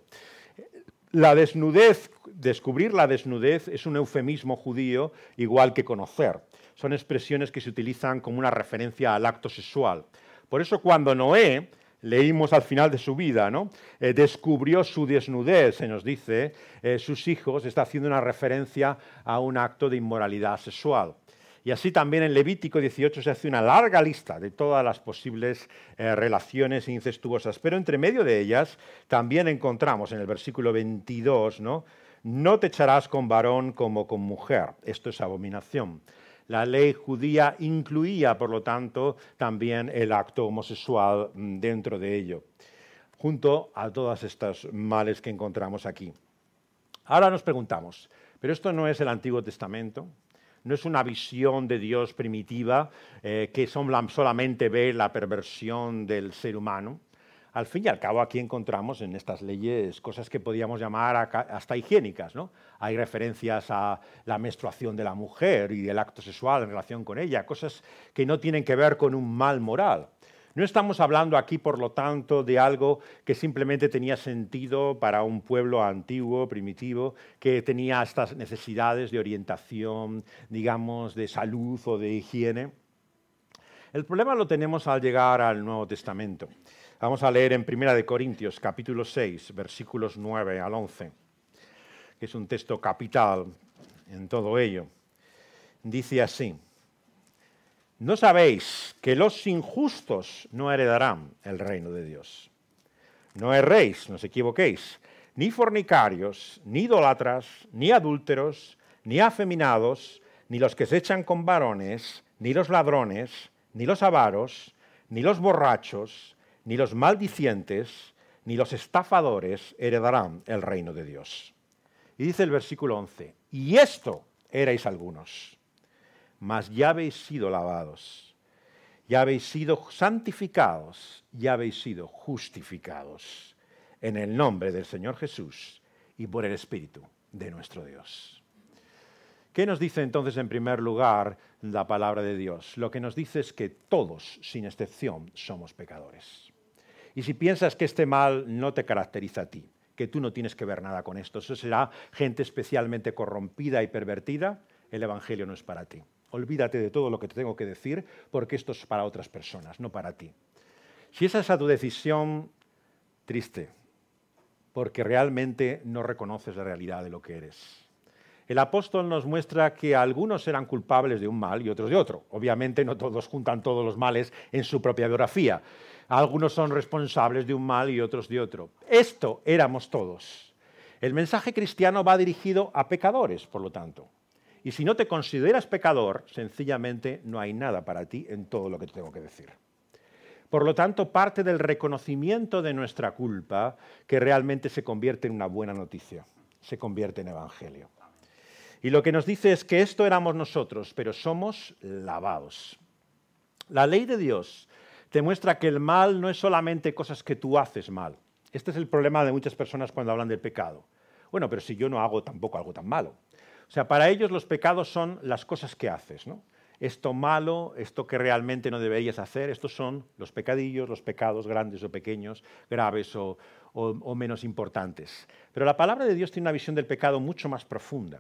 La desnudez, descubrir la desnudez es un eufemismo judío igual que conocer. Son expresiones que se utilizan como una referencia al acto sexual. Por eso cuando Noé, leímos al final de su vida, ¿no? eh, descubrió su desnudez, se nos dice, eh, sus hijos, está haciendo una referencia a un acto de inmoralidad sexual. Y así también en Levítico dieciocho se hace una larga lista de todas las posibles eh, relaciones incestuosas, pero entre medio de ellas también encontramos en el versículo veintidós, ¿no? No te echarás con varón como con mujer, esto es abominación. La ley judía incluía, por lo tanto, también el acto homosexual dentro de ello, junto a todos estos males que encontramos aquí. Ahora nos preguntamos, ¿pero esto no es el Antiguo Testamento? No es una visión de Dios primitiva eh, que solamente ve la perversión del ser humano. Al fin y al cabo, aquí encontramos en estas leyes cosas que podríamos llamar hasta higiénicas, ¿no? Hay referencias a la menstruación de la mujer y el acto sexual en relación con ella, cosas que no tienen que ver con un mal moral. No estamos hablando aquí, por lo tanto, de algo que simplemente tenía sentido para un pueblo antiguo, primitivo, que tenía estas necesidades de orientación, digamos, de salud o de higiene. El problema lo tenemos al llegar al Nuevo Testamento. Vamos a leer en Primera de Corintios, capítulo seis, versículos nueve al once, que es un texto capital en todo ello. Dice así: ¿no sabéis que los injustos no heredarán el reino de Dios? No erréis, no os equivoquéis, ni fornicarios, ni idólatras, ni adúlteros, ni afeminados, ni los que se echan con varones, ni los ladrones, ni los avaros, ni los borrachos, ni los maldicientes, ni los estafadores heredarán el reino de Dios. Y dice el versículo once, y esto erais algunos. mas ya habéis sido lavados, ya habéis sido santificados, ya habéis sido justificados en el nombre del Señor Jesús y por el Espíritu de nuestro Dios. ¿Qué nos dice entonces en primer lugar la palabra de Dios? Lo que nos dice es que todos, sin excepción, somos pecadores. Y si piensas que este mal no te caracteriza a ti, que tú no tienes que ver nada con esto, eso será gente especialmente corrompida y pervertida, el Evangelio no es para ti. Olvídate de todo lo que te tengo que decir, porque esto es para otras personas, no para ti. Si esa es tu decisión, triste, porque realmente no reconoces la realidad de lo que eres. El apóstol nos muestra que algunos eran culpables de un mal y otros de otro. Obviamente no todos juntan todos los males en su propia biografía. Algunos son responsables de un mal y otros de otro. Esto éramos todos. El mensaje cristiano va dirigido a pecadores, por lo tanto. Y si no te consideras pecador, sencillamente no hay nada para ti en todo lo que te tengo que decir. Por lo tanto, parte del reconocimiento de nuestra culpa que realmente se convierte en una buena noticia, se convierte en evangelio. Y lo que nos dice es que esto éramos nosotros, pero somos lavados. La ley de Dios te muestra que el mal no es solamente cosas que tú haces mal. Este es el problema de muchas personas cuando hablan del pecado. Bueno, pero si yo no hago tampoco algo tan malo. O sea, para ellos los pecados son las cosas que haces, ¿no? Esto malo, esto que realmente no deberías hacer, estos son los pecadillos, los pecados grandes o pequeños, graves o, o, o menos importantes. Pero la palabra de Dios tiene una visión del pecado mucho más profunda.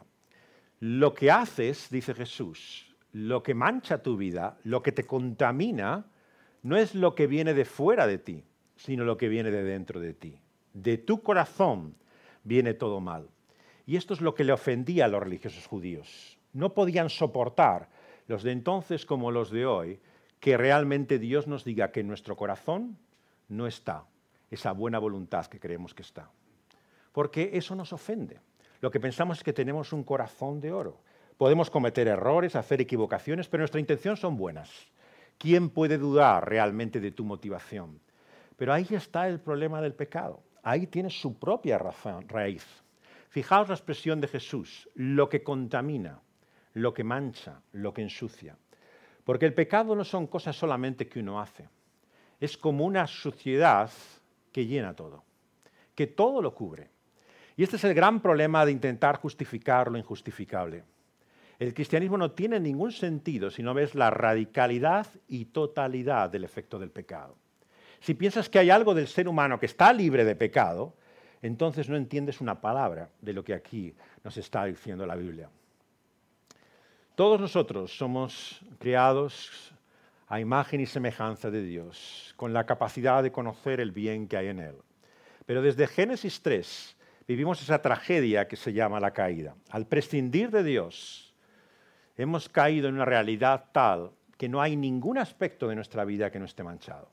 Lo que haces, dice Jesús, lo que mancha tu vida, lo que te contamina, no es lo que viene de fuera de ti, sino lo que viene de dentro de ti. De tu corazón viene todo mal. Y esto es lo que le ofendía a los religiosos judíos. No podían soportar, los de entonces como los de hoy, que realmente Dios nos diga que en nuestro corazón no está esa buena voluntad que creemos que está. Porque eso nos ofende. Lo que pensamos es que tenemos un corazón de oro. Podemos cometer errores, hacer equivocaciones, pero nuestras intenciones son buenas. ¿Quién puede dudar realmente de tu motivación? Pero ahí está el problema del pecado. Ahí tiene su propia razón, raíz. Fijaos la expresión de Jesús, lo que contamina, lo que mancha, lo que ensucia. Porque el pecado no son cosas solamente que uno hace. Es como una suciedad que llena todo, que todo lo cubre. Y este es el gran problema de intentar justificar lo injustificable. El cristianismo no tiene ningún sentido si no ves la radicalidad y totalidad del efecto del pecado. Si piensas que hay algo del ser humano que está libre de pecado, entonces no entiendes una palabra de lo que aquí nos está diciendo la Biblia. Todos nosotros somos creados a imagen y semejanza de Dios, con la capacidad de conocer el bien que hay en Él. Pero desde Génesis tres vivimos esa tragedia que se llama la caída. Al prescindir de Dios, hemos caído en una realidad tal que no hay ningún aspecto de nuestra vida que no esté manchado.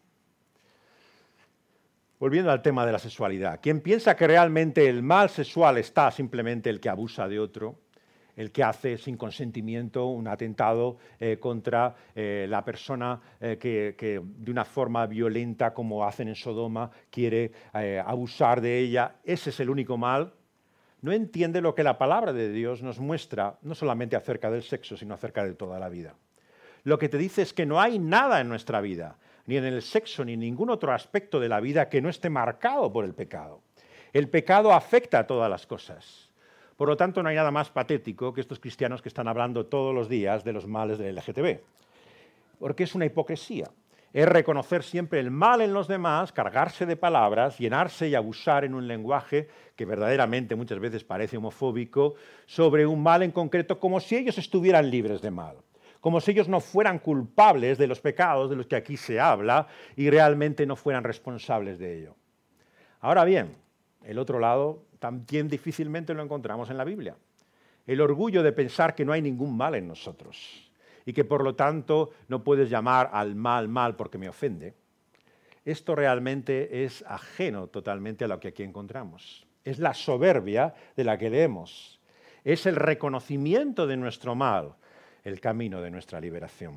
Volviendo al tema de la sexualidad, quien piensa que realmente el mal sexual está simplemente el que abusa de otro, el que hace sin consentimiento un atentado eh, contra eh, la persona eh, que, que de una forma violenta, como hacen en Sodoma, quiere eh, abusar de ella, ese es el único mal, no entiende lo que la palabra de Dios nos muestra, no solamente acerca del sexo, sino acerca de toda la vida. Lo que te dice es que no hay nada en nuestra vida, ni en el sexo, ni en ningún otro aspecto de la vida que no esté marcado por el pecado. El pecado afecta a todas las cosas. Por lo tanto, no hay nada más patético que estos cristianos que están hablando todos los días de los males del L G T B. Porque es una hipocresía. Es reconocer siempre el mal en los demás, cargarse de palabras, llenarse y abusar en un lenguaje que verdaderamente muchas veces parece homofóbico, sobre un mal en concreto, como si ellos estuvieran libres de mal. Como si ellos no fueran culpables de los pecados de los que aquí se habla y realmente no fueran responsables de ello. Ahora bien, el otro lado también difícilmente lo encontramos en la Biblia. El orgullo de pensar que no hay ningún mal en nosotros y que por lo tanto no puedes llamar al mal mal porque me ofende. Esto realmente es ajeno totalmente a lo que aquí encontramos. Es la soberbia de la que leemos. Es el reconocimiento de nuestro mal, el camino de nuestra liberación.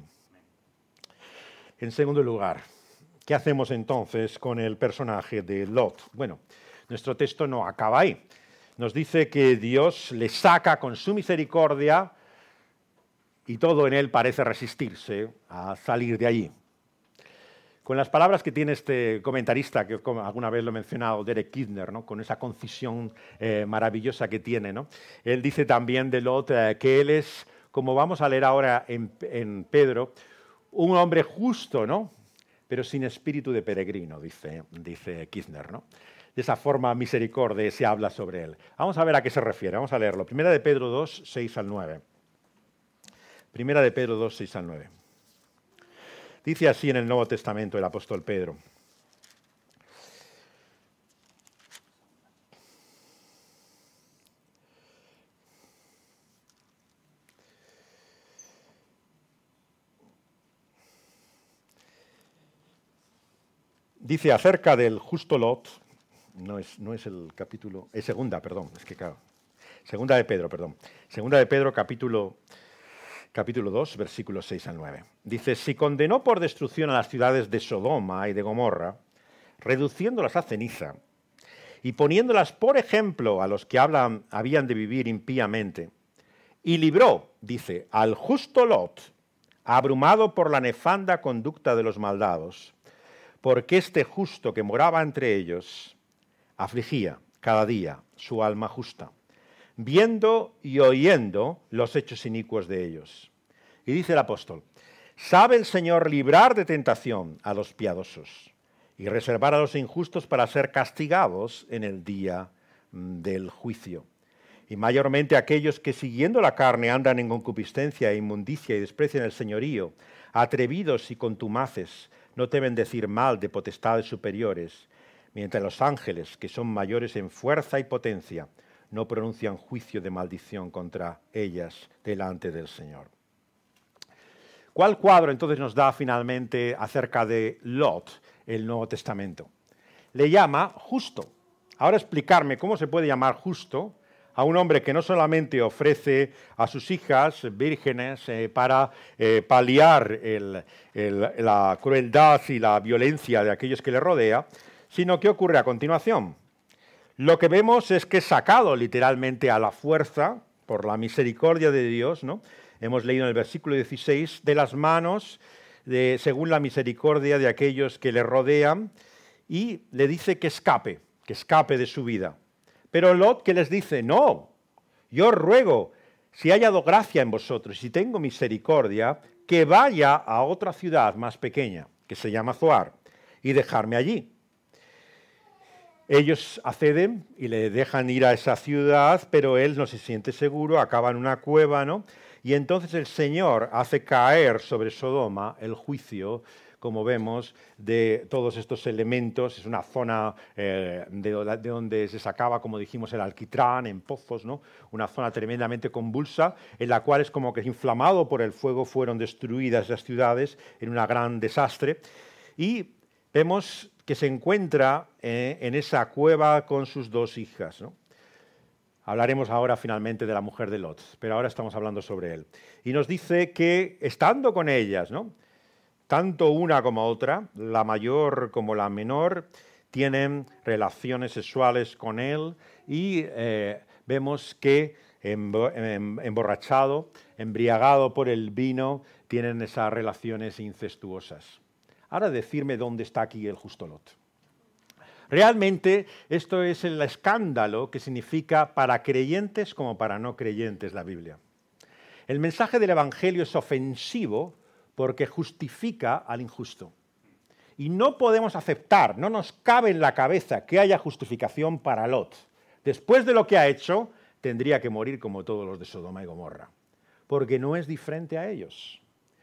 En segundo lugar, ¿qué hacemos entonces con el personaje de Lot? Bueno, nuestro texto no acaba ahí. Nos dice que Dios le saca con su misericordia y todo en él parece resistirse a salir de allí. Con las palabras que tiene este comentarista, que como alguna vez lo he mencionado, Derek Kidner, ¿no? Con esa concisión eh, maravillosa que tiene, ¿no? Él dice también de Lot eh, que él es, como vamos a leer ahora en, en Pedro, un hombre justo, ¿no? Pero sin espíritu de peregrino, dice, dice Kidner, ¿no? De esa forma misericordia se habla sobre él. Vamos a ver a qué se refiere, vamos a leerlo. Primera de Pedro dos, seis al nueve. Primera de Pedro dos, seis al nueve. Dice así en el Nuevo Testamento el apóstol Pedro. Dice acerca del justo Lot, no es, no es el capítulo, es segunda, perdón, es que claro, segunda de Pedro, perdón, segunda de Pedro capítulo, capítulo dos, versículos seis al nueve. Dice, si condenó por destrucción a las ciudades de Sodoma y de Gomorra, reduciéndolas a ceniza, y poniéndolas por ejemplo a los que hablan, habían de vivir impíamente, y libró, dice, al justo Lot, abrumado por la nefanda conducta de los maldados, porque este justo que moraba entre ellos afligía cada día su alma justa, viendo y oyendo los hechos inicuos de ellos. Y dice el apóstol, sabe el Señor librar de tentación a los piadosos y reservar a los injustos para ser castigados en el día del juicio. Y mayormente aquellos que siguiendo la carne andan en concupiscencia e inmundicia y desprecian el señorío, atrevidos y contumaces, no deben decir mal de potestades superiores, mientras los ángeles, que son mayores en fuerza y potencia, no pronuncian juicio de maldición contra ellas delante del Señor. ¿Cuál cuadro entonces nos da finalmente acerca de Lot el Nuevo Testamento? Le llama justo. Ahora explicarme cómo se puede llamar justo a un hombre que no solamente ofrece a sus hijas vírgenes eh, para eh, paliar el, el, la crueldad y la violencia de aquellos que le rodea, sino que ocurre a continuación. Lo que vemos es que es sacado literalmente a la fuerza, por la misericordia de Dios, ¿no? Hemos leído en el versículo dieciséis, de las manos, de, según la misericordia de aquellos que le rodean, y le dice que escape, que escape de su vida. Pero Lot, que les dice, no, yo ruego, si haya hallado gracia en vosotros, si tengo misericordia, que vaya a otra ciudad más pequeña, que se llama Zoar, y dejarme allí. Ellos acceden y le dejan ir a esa ciudad, pero él no se siente seguro, acaba en una cueva, ¿no? Y entonces el Señor hace caer sobre Sodoma el juicio, como vemos, de todos estos elementos. Es una zona eh, de, de donde se sacaba, como dijimos, el alquitrán en pozos, ¿no? Una zona tremendamente convulsa, en la cual es como que inflamado por el fuego fueron destruidas las ciudades en un gran desastre. Y vemos que se encuentra eh, en esa cueva con sus dos hijas, ¿no? Hablaremos ahora finalmente de la mujer de Lot, pero ahora estamos hablando sobre él. Y nos dice que estando con ellas, ¿no? Tanto una como otra, la mayor como la menor, tienen relaciones sexuales con él y eh, vemos que emborrachado, embriagado por el vino, tienen esas relaciones incestuosas. Ahora decirme dónde está aquí el justo Lot. Realmente esto es el escándalo que significa para creyentes como para no creyentes la Biblia. El mensaje del Evangelio es ofensivo porque justifica al injusto. Y no podemos aceptar, no nos cabe en la cabeza que haya justificación para Lot. Después de lo que ha hecho, tendría que morir como todos los de Sodoma y Gomorra, porque no es diferente a ellos.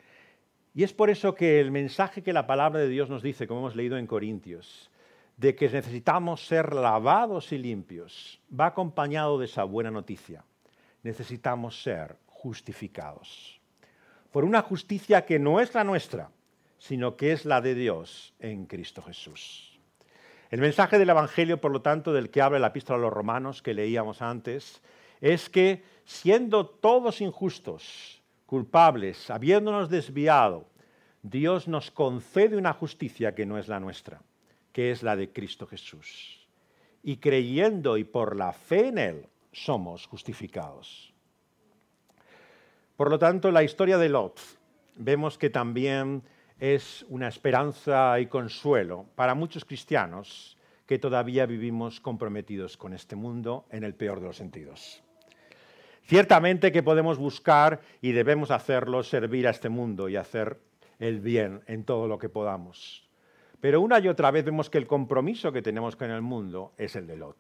Y es por eso que el mensaje que la palabra de Dios nos dice, como hemos leído en Corintios, de que necesitamos ser lavados y limpios, va acompañado de esa buena noticia. Necesitamos ser justificados por una justicia que no es la nuestra, sino que es la de Dios en Cristo Jesús. El mensaje del Evangelio, por lo tanto, del que habla la epístola a los Romanos, que leíamos antes, es que siendo todos injustos, culpables, habiéndonos desviado, Dios nos concede una justicia que no es la nuestra, que es la de Cristo Jesús. Y creyendo y por la fe en Él, somos justificados. Por lo tanto, la historia de Lot vemos que también es una esperanza y consuelo para muchos cristianos que todavía vivimos comprometidos con este mundo en el peor de los sentidos. Ciertamente que podemos buscar y debemos hacerlo, servir a este mundo y hacer el bien en todo lo que podamos. Pero una y otra vez vemos que el compromiso que tenemos con el mundo es el de Lot.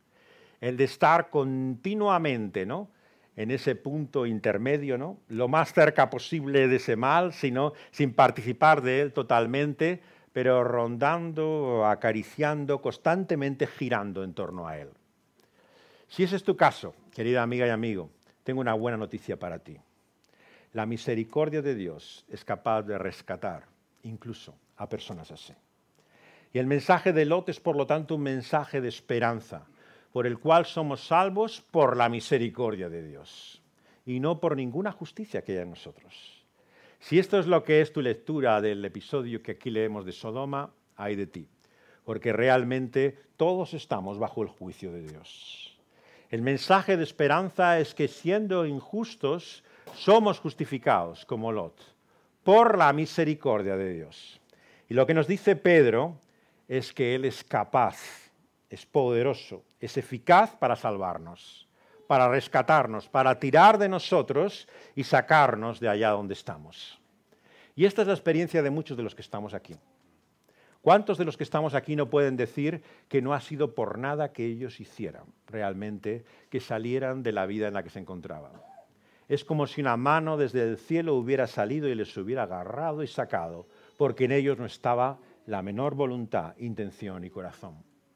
El de estar continuamente, ¿no?, en ese punto intermedio, ¿no?, lo más cerca posible de ese mal, sino sin participar de él totalmente, pero rondando, acariciando, constantemente girando en torno a él. Si ese es tu caso, querida amiga y amigo, tengo una buena noticia para ti. La misericordia de Dios es capaz de rescatar incluso a personas así. Y el mensaje de Lot es, por lo tanto, un mensaje de esperanza, por el cual somos salvos por la misericordia de Dios y no por ninguna justicia que haya en nosotros. Si esto es lo que es tu lectura del episodio que aquí leemos de Sodoma, ay de ti, porque realmente todos estamos bajo el juicio de Dios. El mensaje de esperanza es que siendo injustos somos justificados como Lot por la misericordia de Dios. Y lo que nos dice Pedro es que Él es capaz, es poderoso, es eficaz para salvarnos, para rescatarnos, para tirar de nosotros y sacarnos de allá donde estamos. Y esta es la experiencia de muchos de los que estamos aquí. ¿Cuántos de los que estamos aquí no pueden decir que no ha sido por nada que ellos hicieran realmente, que salieran de la vida en la que se encontraban? Es como si una mano desde el cielo hubiera salido y les hubiera agarrado y sacado, porque en ellos no estaba la menor voluntad, intención y corazón.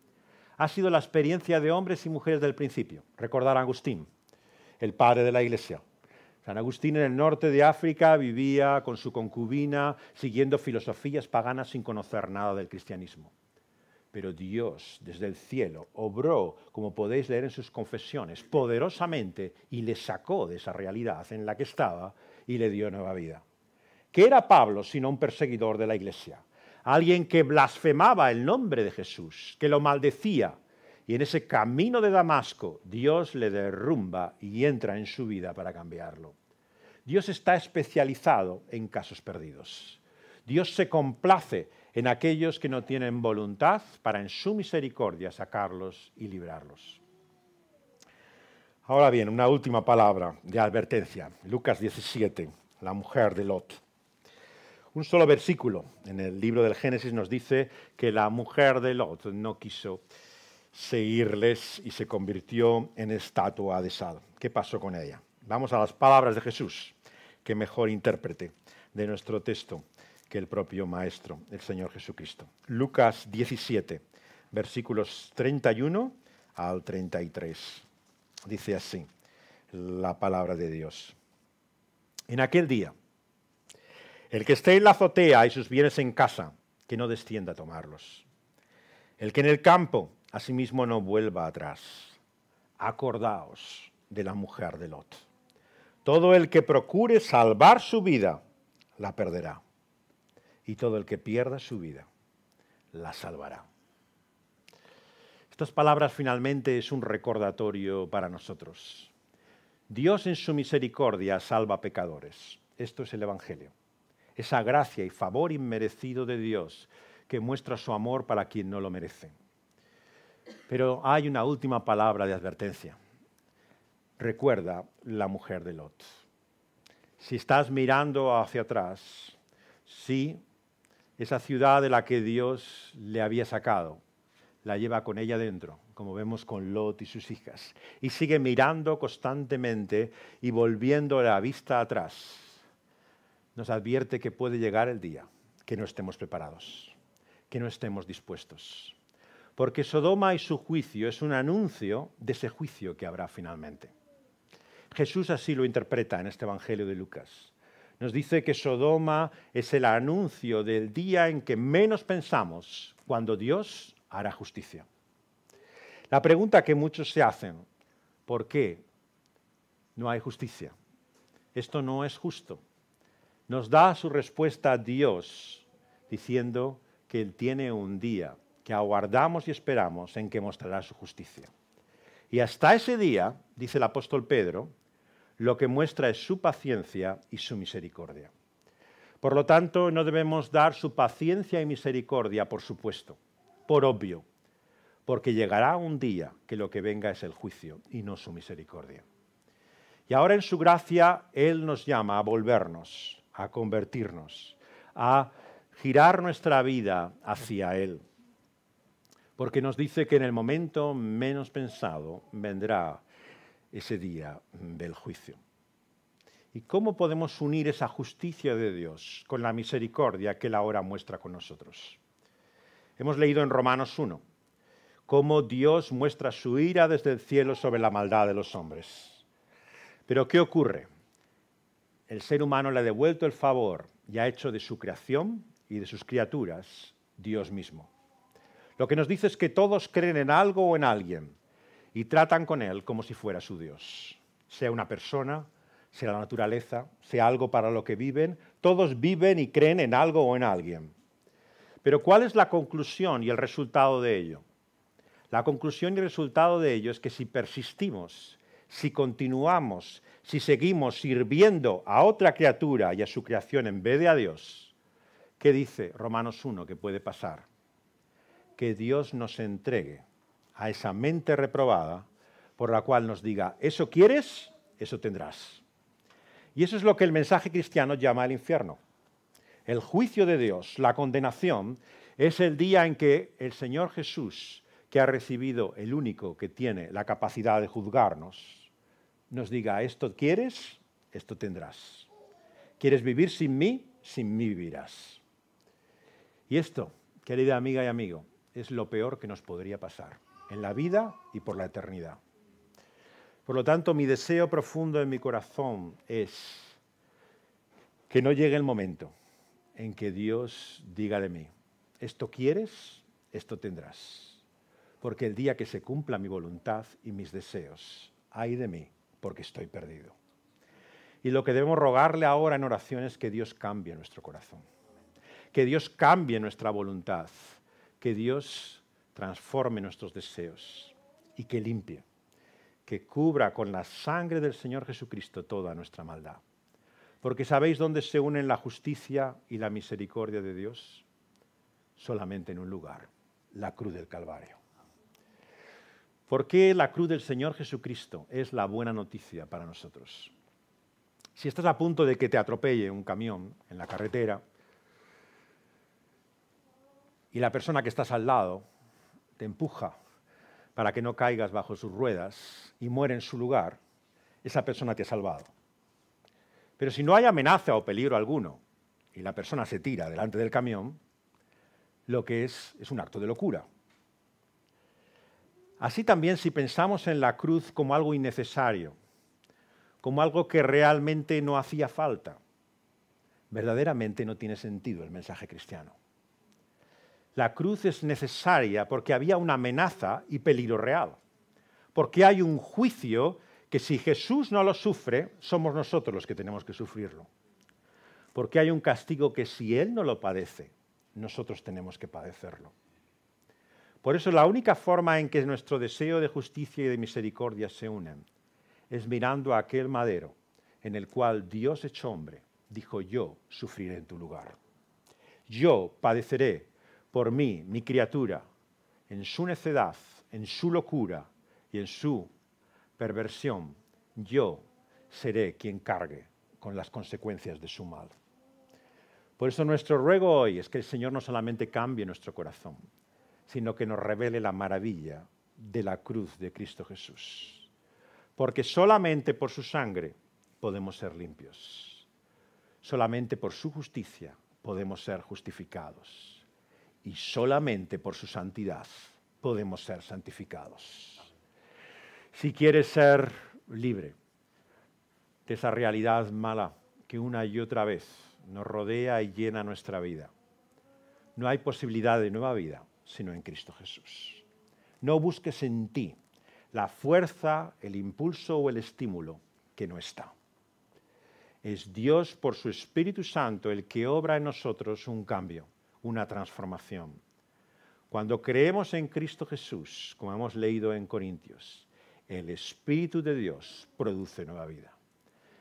Ha sido la experiencia de hombres y mujeres del principio. Recordar a Agustín, el padre de la Iglesia. San Agustín en el norte de África vivía con su concubina siguiendo filosofías paganas sin conocer nada del cristianismo. Pero Dios desde el cielo obró, como podéis leer en sus confesiones, poderosamente y le sacó de esa realidad en la que estaba y le dio nueva vida. ¿Qué era Pablo sino un perseguidor de la Iglesia? Alguien que blasfemaba el nombre de Jesús, que lo maldecía, y en ese camino de Damasco Dios le derrumba y entra en su vida para cambiarlo. Dios está especializado en casos perdidos. Dios se complace en aquellos que no tienen voluntad para en su misericordia sacarlos y librarlos. Ahora bien, una última palabra de advertencia. Lucas diecisiete, la mujer de Lot. Un solo versículo en el libro del Génesis nos dice que la mujer de Lot no quiso seguirles y se convirtió en estatua de sal. ¿Qué pasó con ella? Vamos a las palabras de Jesús, que mejor intérprete de nuestro texto que el propio Maestro, el Señor Jesucristo. Lucas diecisiete, versículos treinta y uno al treinta y tres. Dice así la palabra de Dios. En aquel día, el que esté en la azotea y sus bienes en casa, que no descienda a tomarlos. El que en el campo, asimismo no vuelva atrás. Acordaos de la mujer de Lot. Todo el que procure salvar su vida, la perderá. Y todo el que pierda su vida, la salvará. Estas palabras finalmente es un recordatorio para nosotros. Dios en su misericordia salva a pecadores. Esto es el Evangelio. Esa gracia y favor inmerecido de Dios que muestra su amor para quien no lo merece. Pero hay una última palabra de advertencia. Recuerda la mujer de Lot. Si estás mirando hacia atrás, sí, esa ciudad de la que Dios le había sacado, la lleva con ella dentro, como vemos con Lot y sus hijas, y sigue mirando constantemente y volviendo la vista atrás. Nos advierte que puede llegar el día que no estemos preparados, que no estemos dispuestos. Porque Sodoma y su juicio es un anuncio de ese juicio que habrá finalmente. Jesús así lo interpreta en este Evangelio de Lucas. Nos dice que Sodoma es el anuncio del día en que menos pensamos, cuando Dios hará justicia. La pregunta que muchos se hacen, ¿por qué no hay justicia? Esto no es justo. Nos da su respuesta a Dios diciendo que Él tiene un día que aguardamos y esperamos en que mostrará su justicia. Y hasta ese día, dice el apóstol Pedro, lo que muestra es su paciencia y su misericordia. Por lo tanto, no debemos dar su paciencia y misericordia por supuesto, por obvio, porque llegará un día que lo que venga es el juicio y no su misericordia. Y ahora en su gracia Él nos llama a volvernos, a convertirnos, a girar nuestra vida hacia Él. Porque nos dice que en el momento menos pensado vendrá ese día del juicio. ¿Y cómo podemos unir esa justicia de Dios con la misericordia que Él ahora muestra con nosotros? Hemos leído en Romanos uno cómo Dios muestra su ira desde el cielo sobre la maldad de los hombres. Pero ¿qué ocurre? El ser humano le ha devuelto el favor y ha hecho de su creación y de sus criaturas Dios mismo. Lo que nos dice es que todos creen en algo o en alguien y tratan con Él como si fuera su Dios. Sea una persona, sea la naturaleza, sea algo para lo que viven, todos viven y creen en algo o en alguien. Pero ¿cuál es la conclusión y el resultado de ello? La conclusión y el resultado de ello es que si persistimos, si continuamos, si seguimos sirviendo a otra criatura y a su creación en vez de a Dios, ¿qué dice Romanos uno que puede pasar? Que Dios nos entregue a esa mente reprobada por la cual nos diga, ¿eso quieres? Eso tendrás. Y eso es lo que el mensaje cristiano llama el infierno. El juicio de Dios, la condenación, es el día en que el Señor Jesús, que ha recibido el único que tiene la capacidad de juzgarnos, nos diga, ¿esto quieres? Esto tendrás. ¿Quieres vivir sin mí? Sin mí vivirás. Y esto, querida amiga y amigo, es lo peor que nos podría pasar en la vida y por la eternidad. Por lo tanto, mi deseo profundo en mi corazón es que no llegue el momento en que Dios diga de mí, ¿esto quieres? Esto tendrás. Porque el día que se cumpla mi voluntad y mis deseos, ay de mí, porque estoy perdido. Y lo que debemos rogarle ahora en oración es que Dios cambie nuestro corazón, que Dios cambie nuestra voluntad, que Dios transforme nuestros deseos y que limpie, que cubra con la sangre del Señor Jesucristo toda nuestra maldad. Porque ¿sabéis dónde se unen la justicia y la misericordia de Dios? Solamente en un lugar, la cruz del Calvario. ¿Por qué la cruz del Señor Jesucristo es la buena noticia para nosotros? Si estás a punto de que te atropelle un camión en la carretera y la persona que estás al lado te empuja para que no caigas bajo sus ruedas y muere en su lugar, esa persona te ha salvado. Pero si no hay amenaza o peligro alguno y la persona se tira delante del camión, lo que es es un acto de locura. Así también si pensamos en la cruz como algo innecesario, como algo que realmente no hacía falta, verdaderamente no tiene sentido el mensaje cristiano. La cruz es necesaria porque había una amenaza y peligro real, porque hay un juicio que si Jesús no lo sufre, somos nosotros los que tenemos que sufrirlo. Porque hay un castigo que si Él no lo padece, nosotros tenemos que padecerlo. Por eso la única forma en que nuestro deseo de justicia y de misericordia se unen es mirando a aquel madero en el cual Dios hecho hombre dijo, yo sufriré en tu lugar. Yo padeceré por mí, mi criatura, en su necedad, en su locura y en su perversión, yo seré quien cargue con las consecuencias de su mal. Por eso nuestro ruego hoy es que el Señor no solamente cambie nuestro corazón, sino que nos revele la maravilla de la cruz de Cristo Jesús. Porque solamente por su sangre podemos ser limpios. Solamente por su justicia podemos ser justificados. Y solamente por su santidad podemos ser santificados. Si quieres ser libre de esa realidad mala que una y otra vez nos rodea y llena nuestra vida, no hay posibilidad de nueva vida sino en Cristo Jesús. No busques en ti la fuerza, el impulso o el estímulo que no está. Es Dios por su Espíritu Santo el que obra en nosotros un cambio, una transformación. Cuando creemos en Cristo Jesús, como hemos leído en Corintios, el Espíritu de Dios produce nueva vida.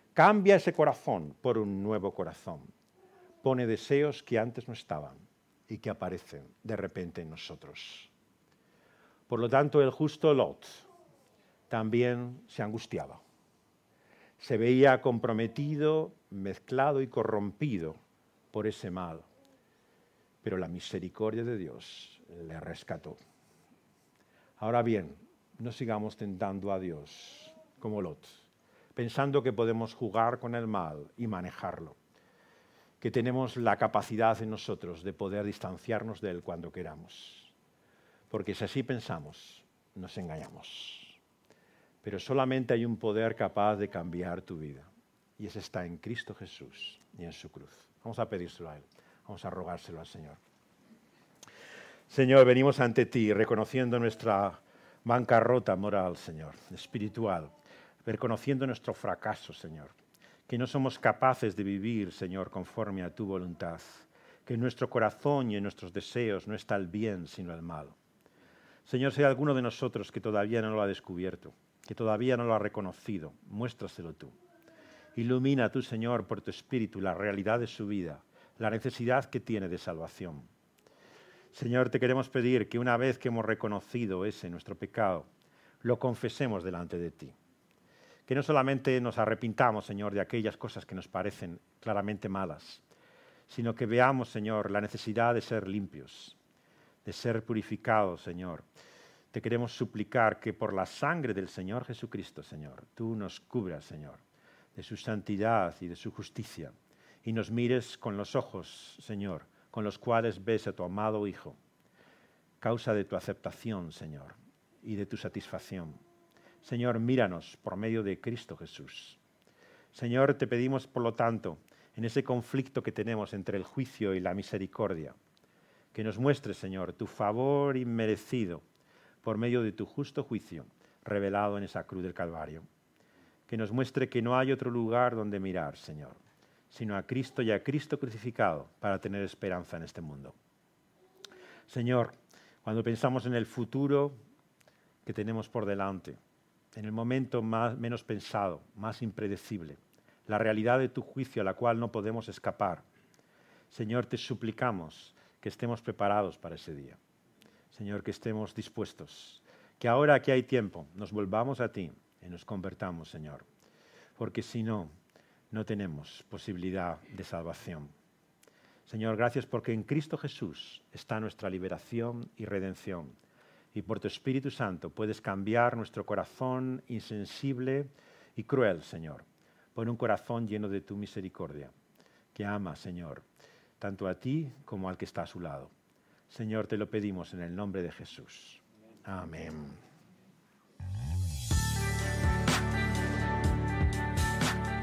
Cambia ese corazón por un nuevo corazón. Pone deseos que antes no estaban y que aparecen de repente en nosotros. Por lo tanto, el justo Lot también se angustiaba. Se veía comprometido, mezclado y corrompido por ese mal. Pero la misericordia de Dios le rescató. Ahora bien, no sigamos tentando a Dios como Lot, pensando que podemos jugar con el mal y manejarlo, que tenemos la capacidad en nosotros de poder distanciarnos de él cuando queramos. Porque si así pensamos, nos engañamos. Pero solamente hay un poder capaz de cambiar tu vida, y ese está en Cristo Jesús y en su cruz. Vamos a pedírselo a él, vamos a rogárselo al Señor. Señor, venimos ante ti reconociendo nuestra bancarrota moral, Señor, espiritual, reconociendo nuestro fracaso, Señor, que no somos capaces de vivir, Señor, conforme a tu voluntad, que en nuestro corazón y en nuestros deseos no está el bien, sino el mal. Señor, si hay alguno de nosotros que todavía no lo ha descubierto, que todavía no lo ha reconocido, muéstraselo tú. Ilumina tú, Señor, por tu Espíritu la realidad de su vida, la necesidad que tiene de salvación. Señor, te queremos pedir que una vez que hemos reconocido ese nuestro pecado, lo confesemos delante de ti. Que no solamente nos arrepintamos, Señor, de aquellas cosas que nos parecen claramente malas, sino que veamos, Señor, la necesidad de ser limpios, de ser purificados, Señor. Te queremos suplicar que por la sangre del Señor Jesucristo, Señor, tú nos cubras, Señor, de su santidad y de su justicia, y nos mires con los ojos, Señor, con los cuales ves a tu amado Hijo, causa de tu aceptación, Señor, y de tu satisfacción. Señor, míranos por medio de Cristo Jesús. Señor, te pedimos, por lo tanto, en ese conflicto que tenemos entre el juicio y la misericordia, que nos muestres, Señor, tu favor inmerecido por medio de tu justo juicio revelado en esa cruz del Calvario. Que nos muestre que no hay otro lugar donde mirar, Señor, sino a Cristo y a Cristo crucificado para tener esperanza en este mundo. Señor, cuando pensamos en el futuro que tenemos por delante, en el momento más, menos pensado, más impredecible, la realidad de tu juicio a la cual no podemos escapar, Señor, te suplicamos que estemos preparados para ese día. Señor, que estemos dispuestos, que ahora que hay tiempo nos volvamos a ti y nos convertamos, Señor, porque si no, no tenemos posibilidad de salvación. Señor, gracias porque en Cristo Jesús está nuestra liberación y redención. Y por tu Espíritu Santo puedes cambiar nuestro corazón insensible y cruel, Señor, por un corazón lleno de tu misericordia, que ama, Señor, tanto a ti como al que está a su lado. Señor, te lo pedimos en el nombre de Jesús. Amén.